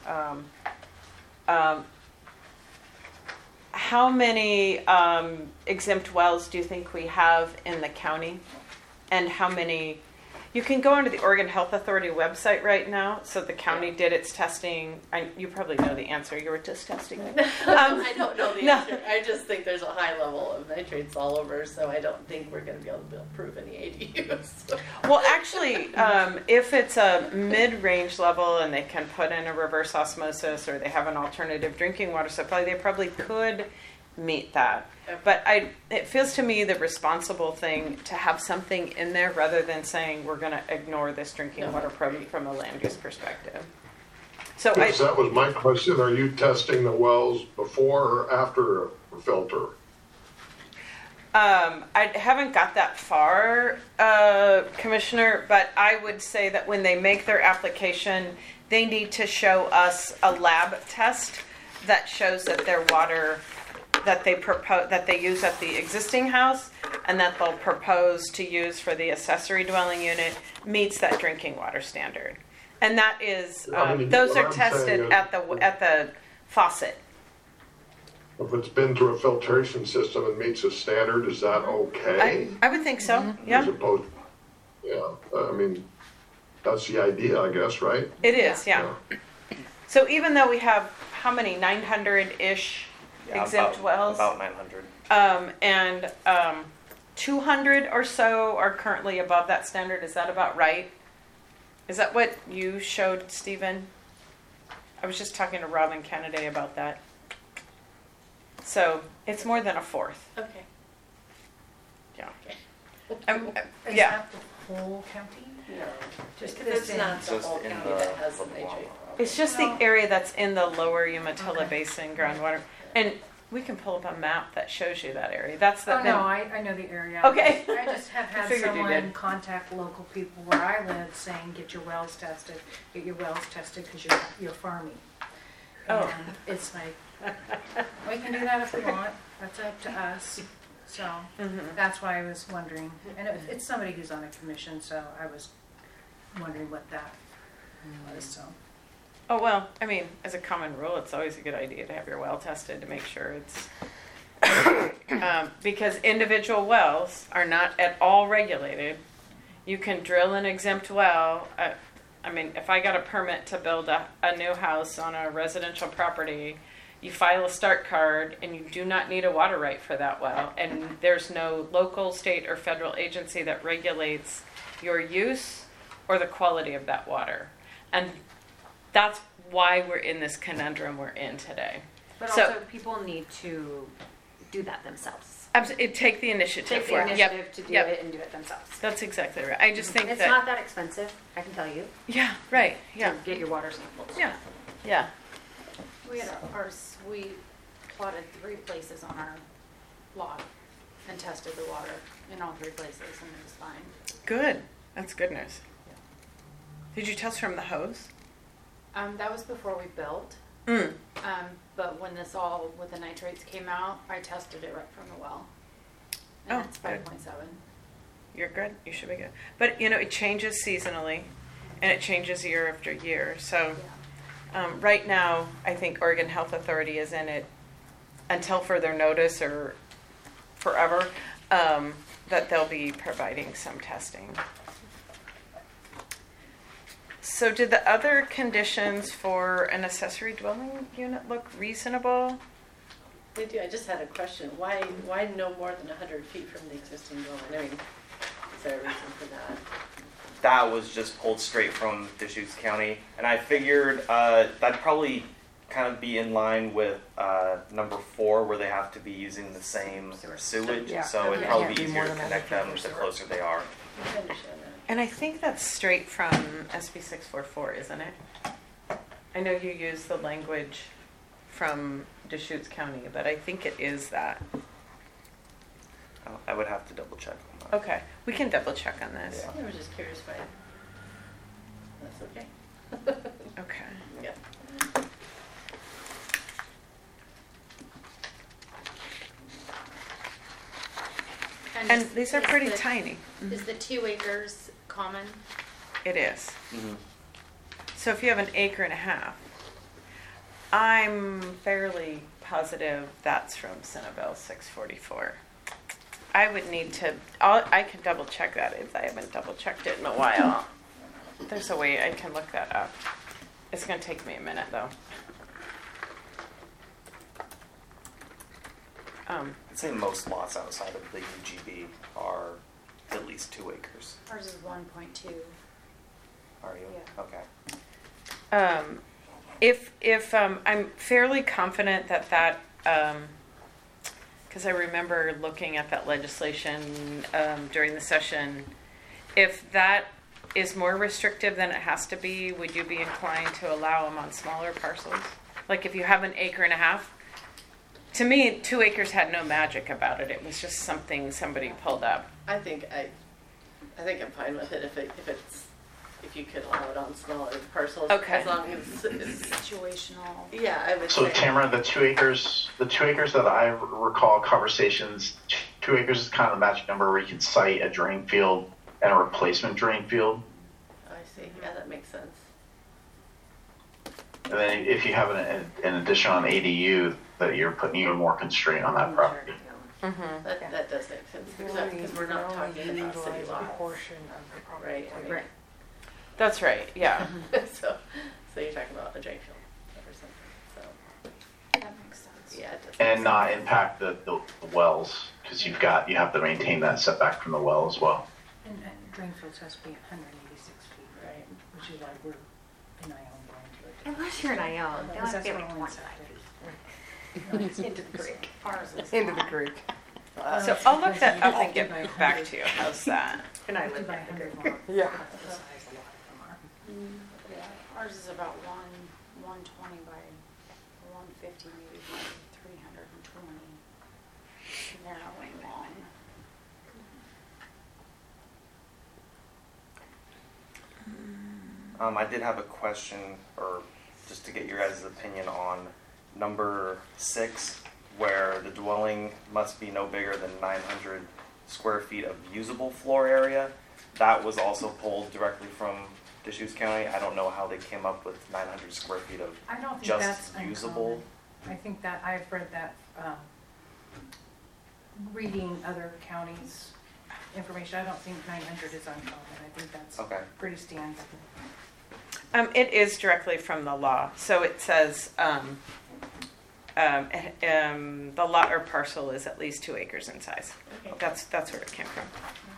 S3: How many exempt wells do you think we have in the county? And how many? You can go onto the Oregon Health Authority website right now. So the county did its testing. You probably know the answer. You were just testing it.
S2: I don't know the answer. I just think there's a high level of nitrates all over, so I don't think we're going to be able to approve any ADUs.
S3: Well, actually, if it's a mid-range level and they can put in a reverse osmosis or they have an alternative drinking water supply, they probably could meet that. But it feels to me the responsible thing to have something in there rather than saying we're going to ignore this drinking water problem from a land use perspective. So
S9: yes, that was my question. Are you testing the wells before or after a filter?
S3: I haven't got that far, Commissioner, but I would say that when they make their application, they need to show us a lab test that shows that their water that they use at the existing house and that they'll propose to use for the accessory dwelling unit meets that drinking water standard. And that is those are tested at the faucet.
S9: If it's been through a filtration system and meets a standard, is that okay?
S3: I would think so. Mm-hmm. Yeah.
S9: As opposed, I mean, that's the idea, I guess, right?
S3: It is, yeah. So even though we have how many 900-ish exempt wells?
S7: About 900.
S3: And 200 or so are currently above that standard. Is that about right? Is that what you showed, Stephen? I was just talking to Robin Kennedy about that. So it's more than a fourth.
S2: Okay.
S3: Yeah.
S11: Is
S3: Yeah.
S11: that the whole county?
S2: No,
S11: Just
S2: because it's
S11: this
S2: not the
S7: Just
S2: whole
S7: in
S2: county
S7: the
S2: that has the
S7: Lower
S2: nitrate
S7: Wawa.
S2: problem.
S3: It's just the area that's in the lower Umatilla
S11: Okay.
S3: Basin groundwater. And we can pull up a map that shows you that area. That's the
S11: Oh, no, I know the area.
S3: Okay.
S11: I just have had
S3: Figured you
S11: someone
S3: did.
S11: contact local people where I live saying, get your wells tested because you're farming.
S3: Oh.
S11: And it's like, we can do that if we want, that's up to us. So that's why I was wondering, and it's somebody who's on a commission, so I was wondering what that was, so.
S3: Oh, well, I mean, as a common rule, it's always a good idea to have your well tested to make sure it's, because individual wells are not at all regulated. You can drill an exempt well. I mean, if I got a permit to build a new house on a residential property, you file a start card and you do not need a water right for that well. And there's no local, state, or federal agency that regulates your use or the quality of that water. And that's why we're in this conundrum we're in today.
S5: But
S3: So-
S5: also, people need to do that themselves.
S3: Take the initiative
S5: Take
S3: for
S5: the
S3: it. Yep.
S5: initiative to do
S3: Yep.
S5: it and do it themselves.
S3: That's exactly right. I just think
S5: It's
S3: that.
S5: not that expensive, I can tell you,
S3: Yeah, right. Yeah.
S5: to get your water samples.
S3: Yeah. Yeah.
S12: We had we plotted 3 places on our lot and tested the water in all 3 places and it was fine.
S3: Good. That's good news. Did you test from the hose?
S12: That was before we built.
S3: Mm.
S12: But when this all with the nitrates came out, I tested it right from the well.
S3: Oh,
S12: And it's
S3: good.
S12: 5.7.
S3: You're good. You should be good. But it changes seasonally, and it changes year after year. So right now, I think Oregon Health Authority is in it until further notice or forever that they'll be providing some testing. So did the other conditions for an accessory dwelling unit look reasonable?
S2: They do, I just had a question, why no more than 100 feet from the existing dwelling? I mean, is there a reason for that?
S7: That was just pulled straight from Deschutes County, and I figured that'd probably kind of be in line with number 4, where they have to be using the same sewage.
S1: Yeah.
S7: So it'd
S1: Okay.
S7: probably
S1: Can't
S7: be
S1: be
S7: easier
S1: more
S7: to
S1: than
S7: connect
S1: 100
S7: them
S1: feet
S7: the
S1: for
S7: closer they are.
S2: I understand that.
S3: And I think that's straight from SB 644, isn't it? I know you use the language from Deschutes County, but I think it is that.
S7: I would have to double check on that.
S3: Okay, we can double check on this.
S2: I was just curious why. That's okay.
S3: Okay.
S2: Yeah.
S3: And
S12: is-
S3: these are
S12: is
S3: pretty
S12: the-
S3: tiny.
S12: Is the 2 acres common?
S3: It is.
S7: Mhm.
S3: So if you have an acre and a half, I'm fairly positive that's from Senate Bill 644. I would need to, I can double check that if I haven't double checked it in a while. There's a way I can look that up. It's going to take me a minute though.
S7: I'd say most lots outside of the UGB are at least 2 acres.
S12: Ours is 1.2.
S7: Are you?
S12: Yeah.
S7: Okay.
S3: If I'm fairly confident that because I remember looking at that legislation during the session, if that is more restrictive than it has to be, would you be inclined to allow them on smaller parcels? Like if you have an acre and a half? To me, 2 acres had no magic about it. It was just something somebody pulled up.
S2: I think I'm fine with it if you could allow it on smaller parcels.
S3: Okay.
S2: As long as it's,
S12: Situational.
S2: yeah, I would
S10: So
S2: say.
S10: Tamara, the 2 acres that I recall conversations, 2 acres is kind of the magic number where you can cite a drain field and a replacement drain field.
S2: I see, yeah, that makes sense.
S10: And then if you have an addition on ADU, that you're putting even more constraint on that property.
S3: Mm-hmm.
S2: That does make sense, because we're not talking about city lots,
S1: Portion of the property.
S2: right? I mean,
S5: Right.
S3: That's right, yeah.
S2: So you're talking about a drain field or something, so,
S12: That makes sense.
S2: yeah, it does.
S10: And not impact the wells, because you have to maintain that setback from the well as well.
S11: And drain fields has to be 186 feet,
S2: Right.
S11: would you like, we're in Ione going to it.
S5: Unless you're in Ione, don't
S11: Because that's
S5: feel
S11: where
S5: like
S11: only
S5: 25
S11: septic.
S5: into the creek.
S12: Ours is.
S1: Into the
S12: fine.
S1: creek.
S3: So I'll look that up and get back to you. How's that?
S5: And I
S11: 50
S5: live
S11: by
S5: at the
S11: 100
S5: creek.
S11: lot.
S1: Yeah.
S11: That's the size a lot of them are.
S12: Yeah, ours is about 120 by 150, maybe by 320. Narrow and long.
S7: I did have a question, or just to get your guys' opinion on number 6, where the dwelling must be no bigger than 900 square feet of usable floor area. That was also pulled directly from Deschutes County. I don't know how they came up with 900 square feet of
S11: I don't think
S7: just
S11: that's
S7: usable.
S11: uncommon. I think that, I've read that, reading other counties' information, I don't think 900 is uncommon. I think that's
S7: Okay.
S11: pretty standard.
S3: It is directly from the law. So it says the lot or parcel is at least 2 acres in size.
S2: Okay.
S3: That's where it came from.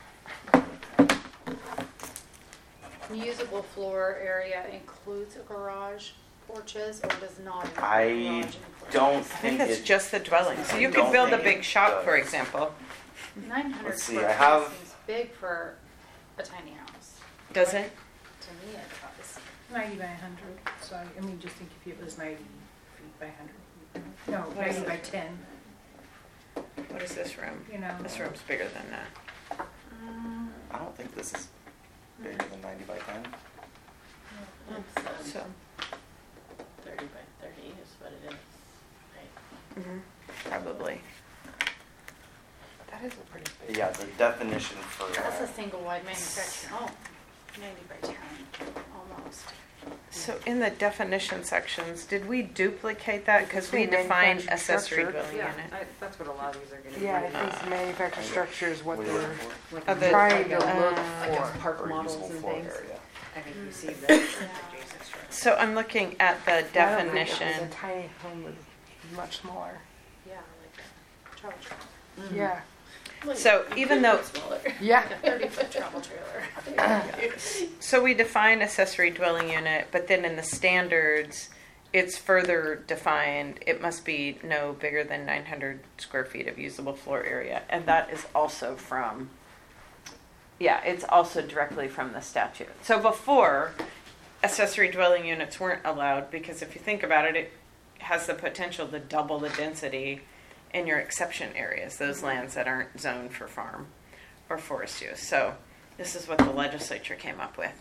S12: Usable floor area includes a garage, porches, or does not include
S7: I
S12: garage and porches?
S7: don't
S3: I think
S7: think
S3: that's
S7: it.
S3: just the dwelling. So you
S7: I
S3: could
S7: don't
S3: build a
S7: think
S3: big
S7: it
S3: shop,
S7: does.
S3: for example.
S12: 900
S7: Let's see,
S12: square
S7: I
S12: feet
S7: have-
S12: seems big for a tiny house.
S3: Does it?
S12: To me, it does.
S11: 90 by 100, so I mean, just think if it was 90 feet by 100. No,
S3: What is
S11: 90 by
S3: it?
S11: 10,
S3: What is this room?
S11: you know.
S3: This room's bigger than that.
S7: I don't think this is bigger than 90 by 10.
S2: It's
S3: So,
S2: 30 by 30 is what it is, right?
S3: probably.
S1: That is a pretty big.
S7: Yeah, the definition for
S12: That's a single wide manufactured home, 90 by 10, almost.
S3: So in the definition sections, did we duplicate that? Because we
S1: Say
S3: defined
S1: manufactured
S3: accessory
S1: structure.
S3: dwelling
S5: Yeah,
S3: unit.
S5: that's what a lot of these are going to be.
S1: Yeah, I think manufactured structure is what
S7: What are you
S1: they're
S7: looking for?
S5: Like
S3: Of the-
S1: trying to
S3: uh,
S1: look
S5: like
S1: for.
S5: park
S7: Or
S5: models
S7: usable
S5: and
S7: floor
S5: things.
S7: area.
S5: I think you see the adjacent structure.
S3: So I'm looking at the
S1: I don't think
S3: definition.
S1: it was a tiny home was much smaller.
S12: Yeah, like a travel trailer.
S1: Yeah.
S2: Well,
S3: So
S2: you
S3: even
S2: could
S3: though-
S2: go smaller.
S1: Yeah.
S12: Like a 30-foot travel trailer.
S3: So we define accessory dwelling unit, but then in the standards, it's further defined. It must be no bigger than 900 square feet of usable floor area. And that is also from, yeah, it's also directly from the statute. So before, accessory dwelling units weren't allowed because if you think about it, it has the potential to double the density in your exception areas, those lands that aren't zoned for farm or forest use. So this is what the legislature came up with.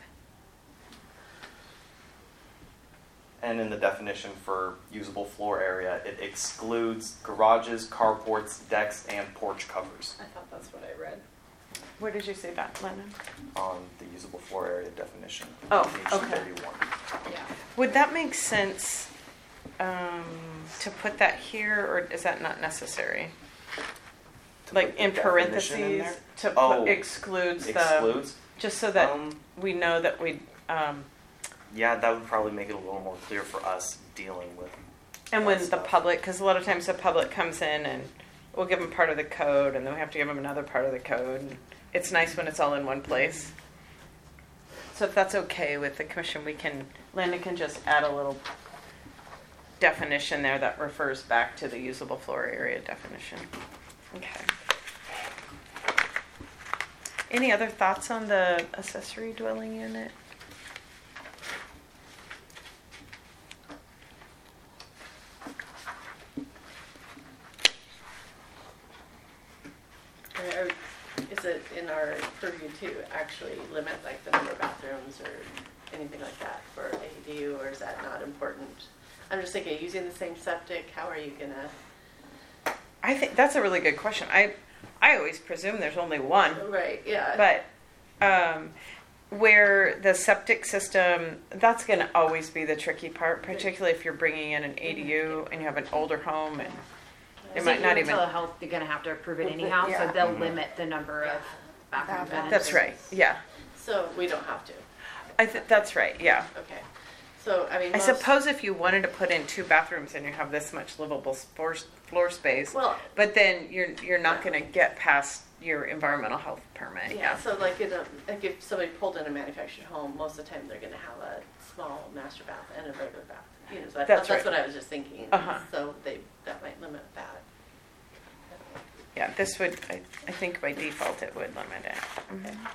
S7: And in the definition for usable floor area, it excludes garages, carports, decks, and porch covers
S12: I thought that's what I read.
S3: Where did you say that, Lennon?
S7: on the usable floor area definition.
S3: Oh,
S7: page
S3: okay.
S7: 31.
S12: Yeah.
S3: Would that make sense to put that here, or is that not necessary?
S7: To
S3: Like
S7: put the
S3: in
S7: definition in
S3: parentheses,
S7: there?
S3: to
S7: Oh,
S3: put excludes the,
S7: Excludes?
S3: just so that
S7: Um,
S3: we know that we,
S7: yeah, that would probably make it a little more clear for us dealing with.
S3: and
S7: that
S3: when the
S7: stuff.
S3: public, because a lot of times the public comes in and we'll give them part of the code, and then we have to give them another part of the code. And it's nice when it's all in one place. So if that's okay with the commission, Landon can just add a little definition there that refers back to the usable floor area definition. Okay. Any other thoughts on the accessory dwelling unit?
S2: Or is it in our purview to actually limit like the number of bathrooms or anything like that for ADU, or is that not important? I'm just thinking, using the same septic, how are you gonna?
S3: I think that's a really good question. I always presume there's only one.
S2: Right, yeah.
S3: But where the septic system, that's going to always be the tricky part, particularly if you're bringing in an ADU and you have an older home and it might not even.
S5: Telehealth, you're going to have to approve it anyhow,
S1: Yeah.
S5: so they'll limit the number of bathroom
S1: Bathroom.
S3: That's right. Yeah,
S2: So we don't have to,
S3: that's right. Yeah.
S2: okay. So, I mean,
S3: I
S2: most-
S3: suppose if you wanted to put in 2 bathrooms and you have this much livable floor space,
S2: Well,
S3: but then you're not going to get past your environmental health permit.
S2: Yeah, so like if somebody pulled in a manufactured home, most of the time they're gonna have a small master bath and a regular bath. You know, so
S3: That's
S2: that's
S3: right.
S2: what I was just thinking.
S3: Uh-huh.
S2: So that might limit that.
S3: Yeah, this would, I think by default it would limit it. Mhm.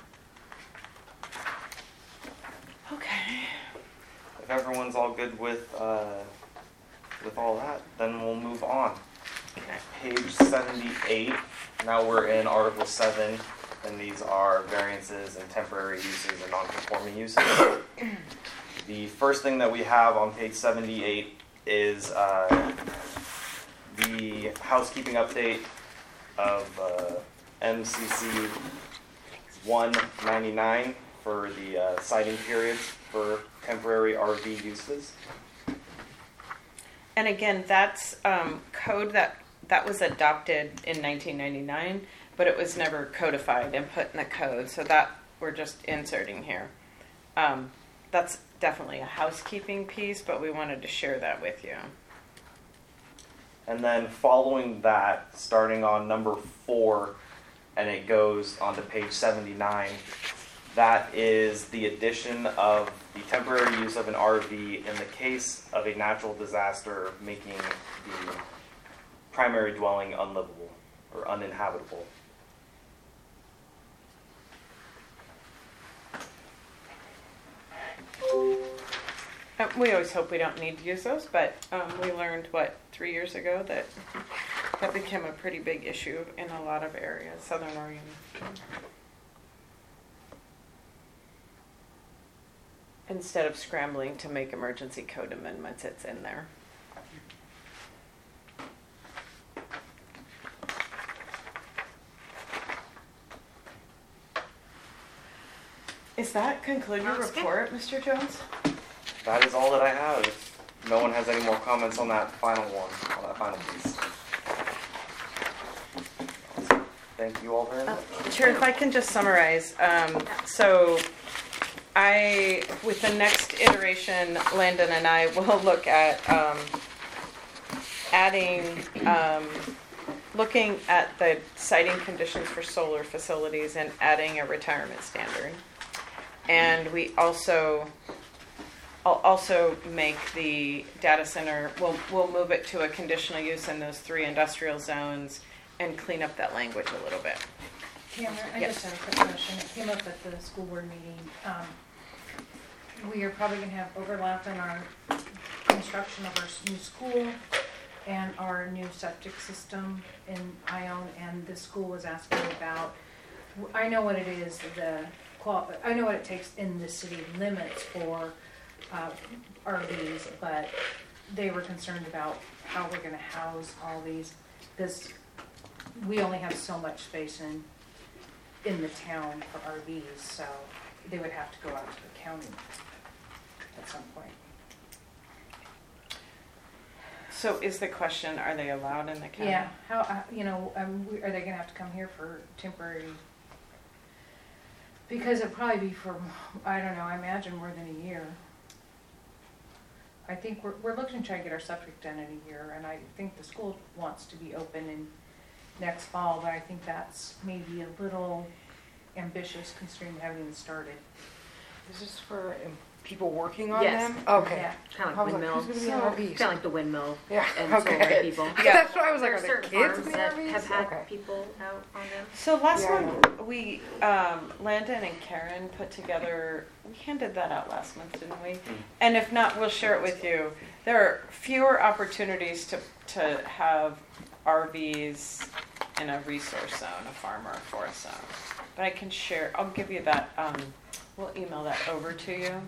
S3: Okay.
S7: If everyone's all good with all that, then we'll move on. Page 78. Now we're in Article 7, and these are variances and temporary uses and non-conforming uses. The first thing that we have on page 78 is the housekeeping update of MCC 199 for the citing periods for temporary RV uses.
S3: And again, that's code that was adopted in 1999, but it was never codified and put in the code. So that we're just inserting here. That's definitely a housekeeping piece, but we wanted to share that with you.
S7: And then following that, starting on number 4, and it goes on to page 79, that is the addition of the temporary use of an RV in the case of a natural disaster making the primary dwelling unlivable or uninhabitable.
S3: We always hope we don't need to use those, but we learned, 3 years ago that became a pretty big issue in a lot of areas, Southern Oregon. Instead of scrambling to make emergency code amendments, it's in there. Is that conclude your report, Mr. Jones?
S7: That is all that I have. If no one has any more comments on that final one, on that final piece. Thank you all very much.
S3: Chair, if I can just summarize. With the next iteration, Landon and I will look at looking at the siting conditions for solar facilities and adding a retirement standard. And I'll also make the data center, we'll move it to a conditional use in those 3 industrial zones and clean up that language a little bit.
S11: Cameron, I
S3: Yes.
S11: just have a quick question. It came up at the school board meeting. We are probably going to have overlap in our construction of our new school and our new septic system in Ione, and the school was asking about, I know what it is, I know what it takes in the city limits for RVs, but they were concerned about how we're going to house all these, because we only have so much space in the town for RVs, so they would have to go out to the county at some point.
S3: So is the question, are they allowed in the county?
S11: Yeah, how, are they going to have to come here for temporary? Because it'd probably be for, I don't know, I imagine more than a year. I think we're looking to try to get our septic done in a year, and I think the school wants to be open in next fall, but I think that's maybe a little ambitious considering we haven't even started.
S1: Is this for people working on
S5: Yes.
S1: them? Okay.
S11: Yeah.
S5: Kind
S1: I
S5: of
S1: was
S5: like
S1: like,
S5: windmill.
S1: who's gonna be in RVs?
S5: Kind of like the windmill
S1: Yeah,
S5: and
S1: okay.
S5: solar people.
S1: That's what I was like,
S5: There
S1: are
S5: are
S1: there
S5: certain
S1: kids
S5: farms
S1: in
S5: that
S1: RVs?
S5: have had
S1: Okay.
S5: people out on them.
S3: So last
S1: Yeah.
S3: month, we, Landon and Karen put together, we handed that out last month, didn't we? And if not, we'll share it with you. There are fewer opportunities to have RVs in a resource zone, a farm or a forest zone. But I can share, I'll give you that, we'll email that over to you.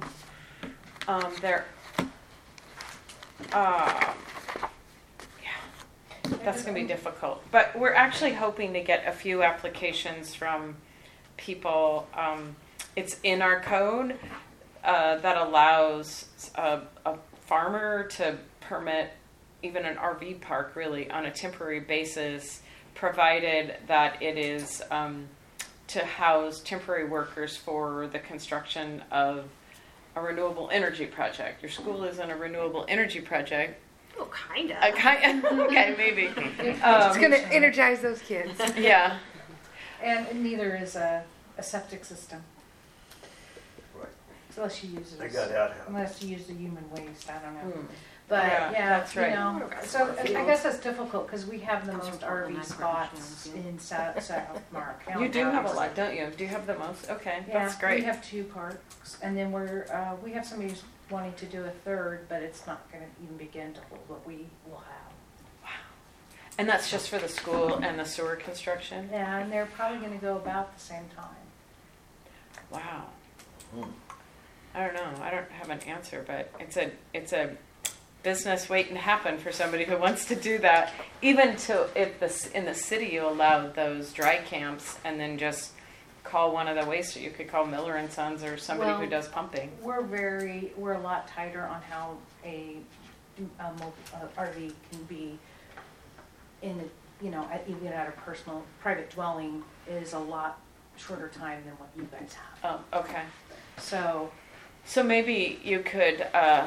S3: That's going to be difficult. But we're actually hoping to get a few applications from people. It's in our code that allows a farmer to permit even an RV park really on a temporary basis, provided that it is to house temporary workers for the construction of a renewable energy project. Your school is in a renewable energy project.
S5: Oh, kind of.
S3: Okay, maybe.
S1: It's going to energize those kids.
S3: Yeah.
S11: And neither is a septic system.
S6: Right.
S11: Unless you use
S6: They got outhouse.
S11: unless you use the human waste, I don't know.
S3: Hmm.
S11: But
S3: Yeah,
S11: yeah,
S3: that's right.
S11: you know, so I guess that's difficult because we have the most RV spots in South Mara County.
S3: You do have a lot, don't you? Do you have the most? Okay, that's
S11: Yeah,
S3: great.
S11: we have 2 parks, and then we have somebody who's wanting to do a third, but it's not going to even begin to hold what we will have.
S3: And that's just for the school and the sewer construction?
S11: Yeah, and they're probably going to go about the same time.
S3: Wow.
S6: Hmm.
S3: I don't know. I don't have an answer, but it's a business waiting to happen for somebody who wants to do that. Even to if in the city you allowed those dry camps, and then just call one of the waste. You could call Miller and Sons or somebody who
S11: Well,
S3: does pumping.
S11: We're a lot tighter on how a mobile RV can be in, even at a personal private dwelling is a lot shorter time than what you guys have.
S3: Oh, okay.
S11: So
S3: maybe you could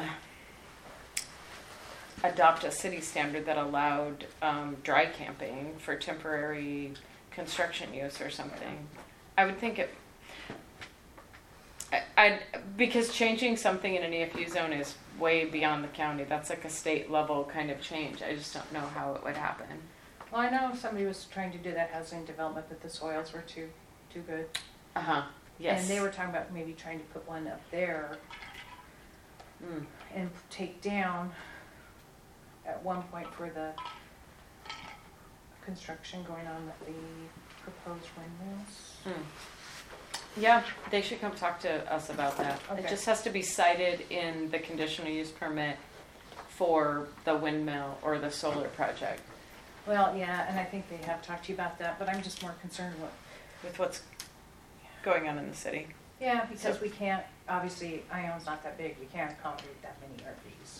S3: adopt a city standard that allowed dry camping for temporary construction use or something. I would think because changing something in an EFU zone is way beyond the county. That's like a state level kind of change. I just don't know how it would happen.
S11: well, I know somebody was trying to do that housing development, but the soils were too good.
S3: Uh-huh. Yes.
S11: And they were talking about maybe trying to put one up there
S3: Mm.
S11: and take down at one point for the construction going on with the proposed windmills.
S3: Yeah, they should come talk to us about that. It
S11: Okay.
S3: just has to be cited in the conditional use permit for the windmill or the solar project
S11: Well, yeah, and I think they have talked to you about that, but I'm just more concerned
S3: with what's going on in the city.
S11: yeah, because we can't, obviously, Ion's not that big, we can't accommodate that many RVs.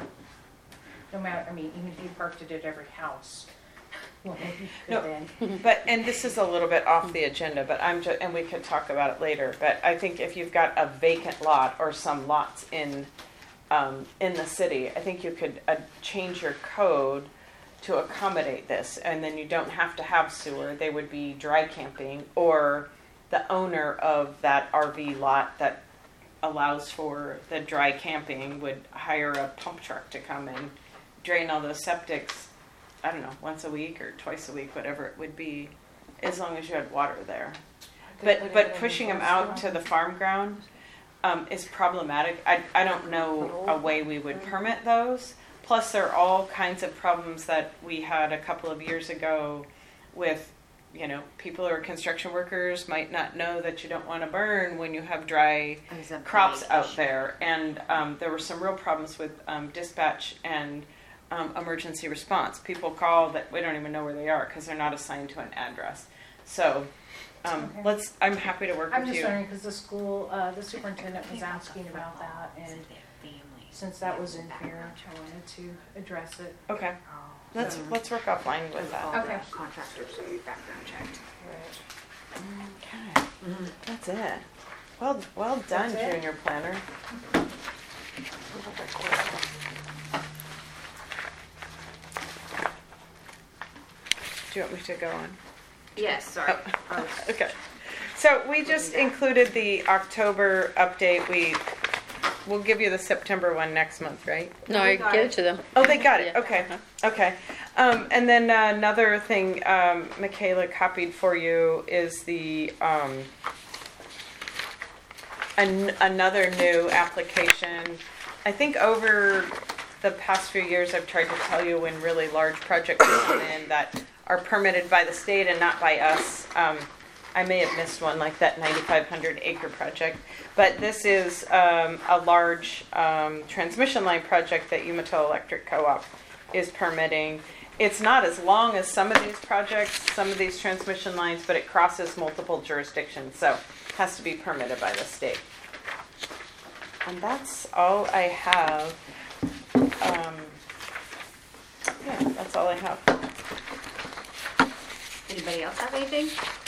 S11: No matter, even if you parked it at every house, well, maybe you
S3: No.
S11: could then.
S3: But, and this is a little bit off the agenda, but and we could talk about it later, but I think if you've got a vacant lot or some lots in the city, I think you could change your code to accommodate this, and then you don't have to have sewer. They would be dry camping, or the owner of that RV lot that allows for the dry camping would hire a pump truck to come and drain all those septics, I don't know, once a week or twice a week, whatever it would be, as long as you had water there. But pushing them out to the farm ground is problematic. I don't know a way we would permit those. Plus, there are all kinds of problems that we had a couple of years ago with, people who are construction workers might not know that you don't want to burn when you have dry crops out there. And there were some real problems with dispatch and emergency response. People call that we don't even know where they are because they're not assigned to an address. So
S11: Okay.
S3: I'm happy to work
S11: I'm
S3: with
S11: just
S3: you.
S11: wondering, because the school, the superintendent was asking about that, and since that was in here, I wanted to address it.
S3: Okay. Let's work offline with that.
S11: Okay.
S5: Contractors, so you background checked.
S3: Okay. That's it. Well done,
S11: That's it?
S3: junior planner. Do you want me to go on?
S5: Yes, sorry.
S3: Okay. So we just included the October update. We'll give you the September one next month, right?
S13: No, I give it to them.
S3: Oh, they got it.
S13: Yeah.
S3: Okay. Okay. And then another thing Michaela copied for you is the another new application. I think over the past few years, I've tried to tell you when really large projects come in that are permitted by the state and not by us. I may have missed one like that 9,500 acre project, but this is a large transmission line project that Umatilla Electric Co-op is permitting. It's not as long as some of these projects, some of these transmission lines, but it crosses multiple jurisdictions, so it has to be permitted by the state. And that's all I have. Yeah, that's all I have.
S5: Anybody else have anything?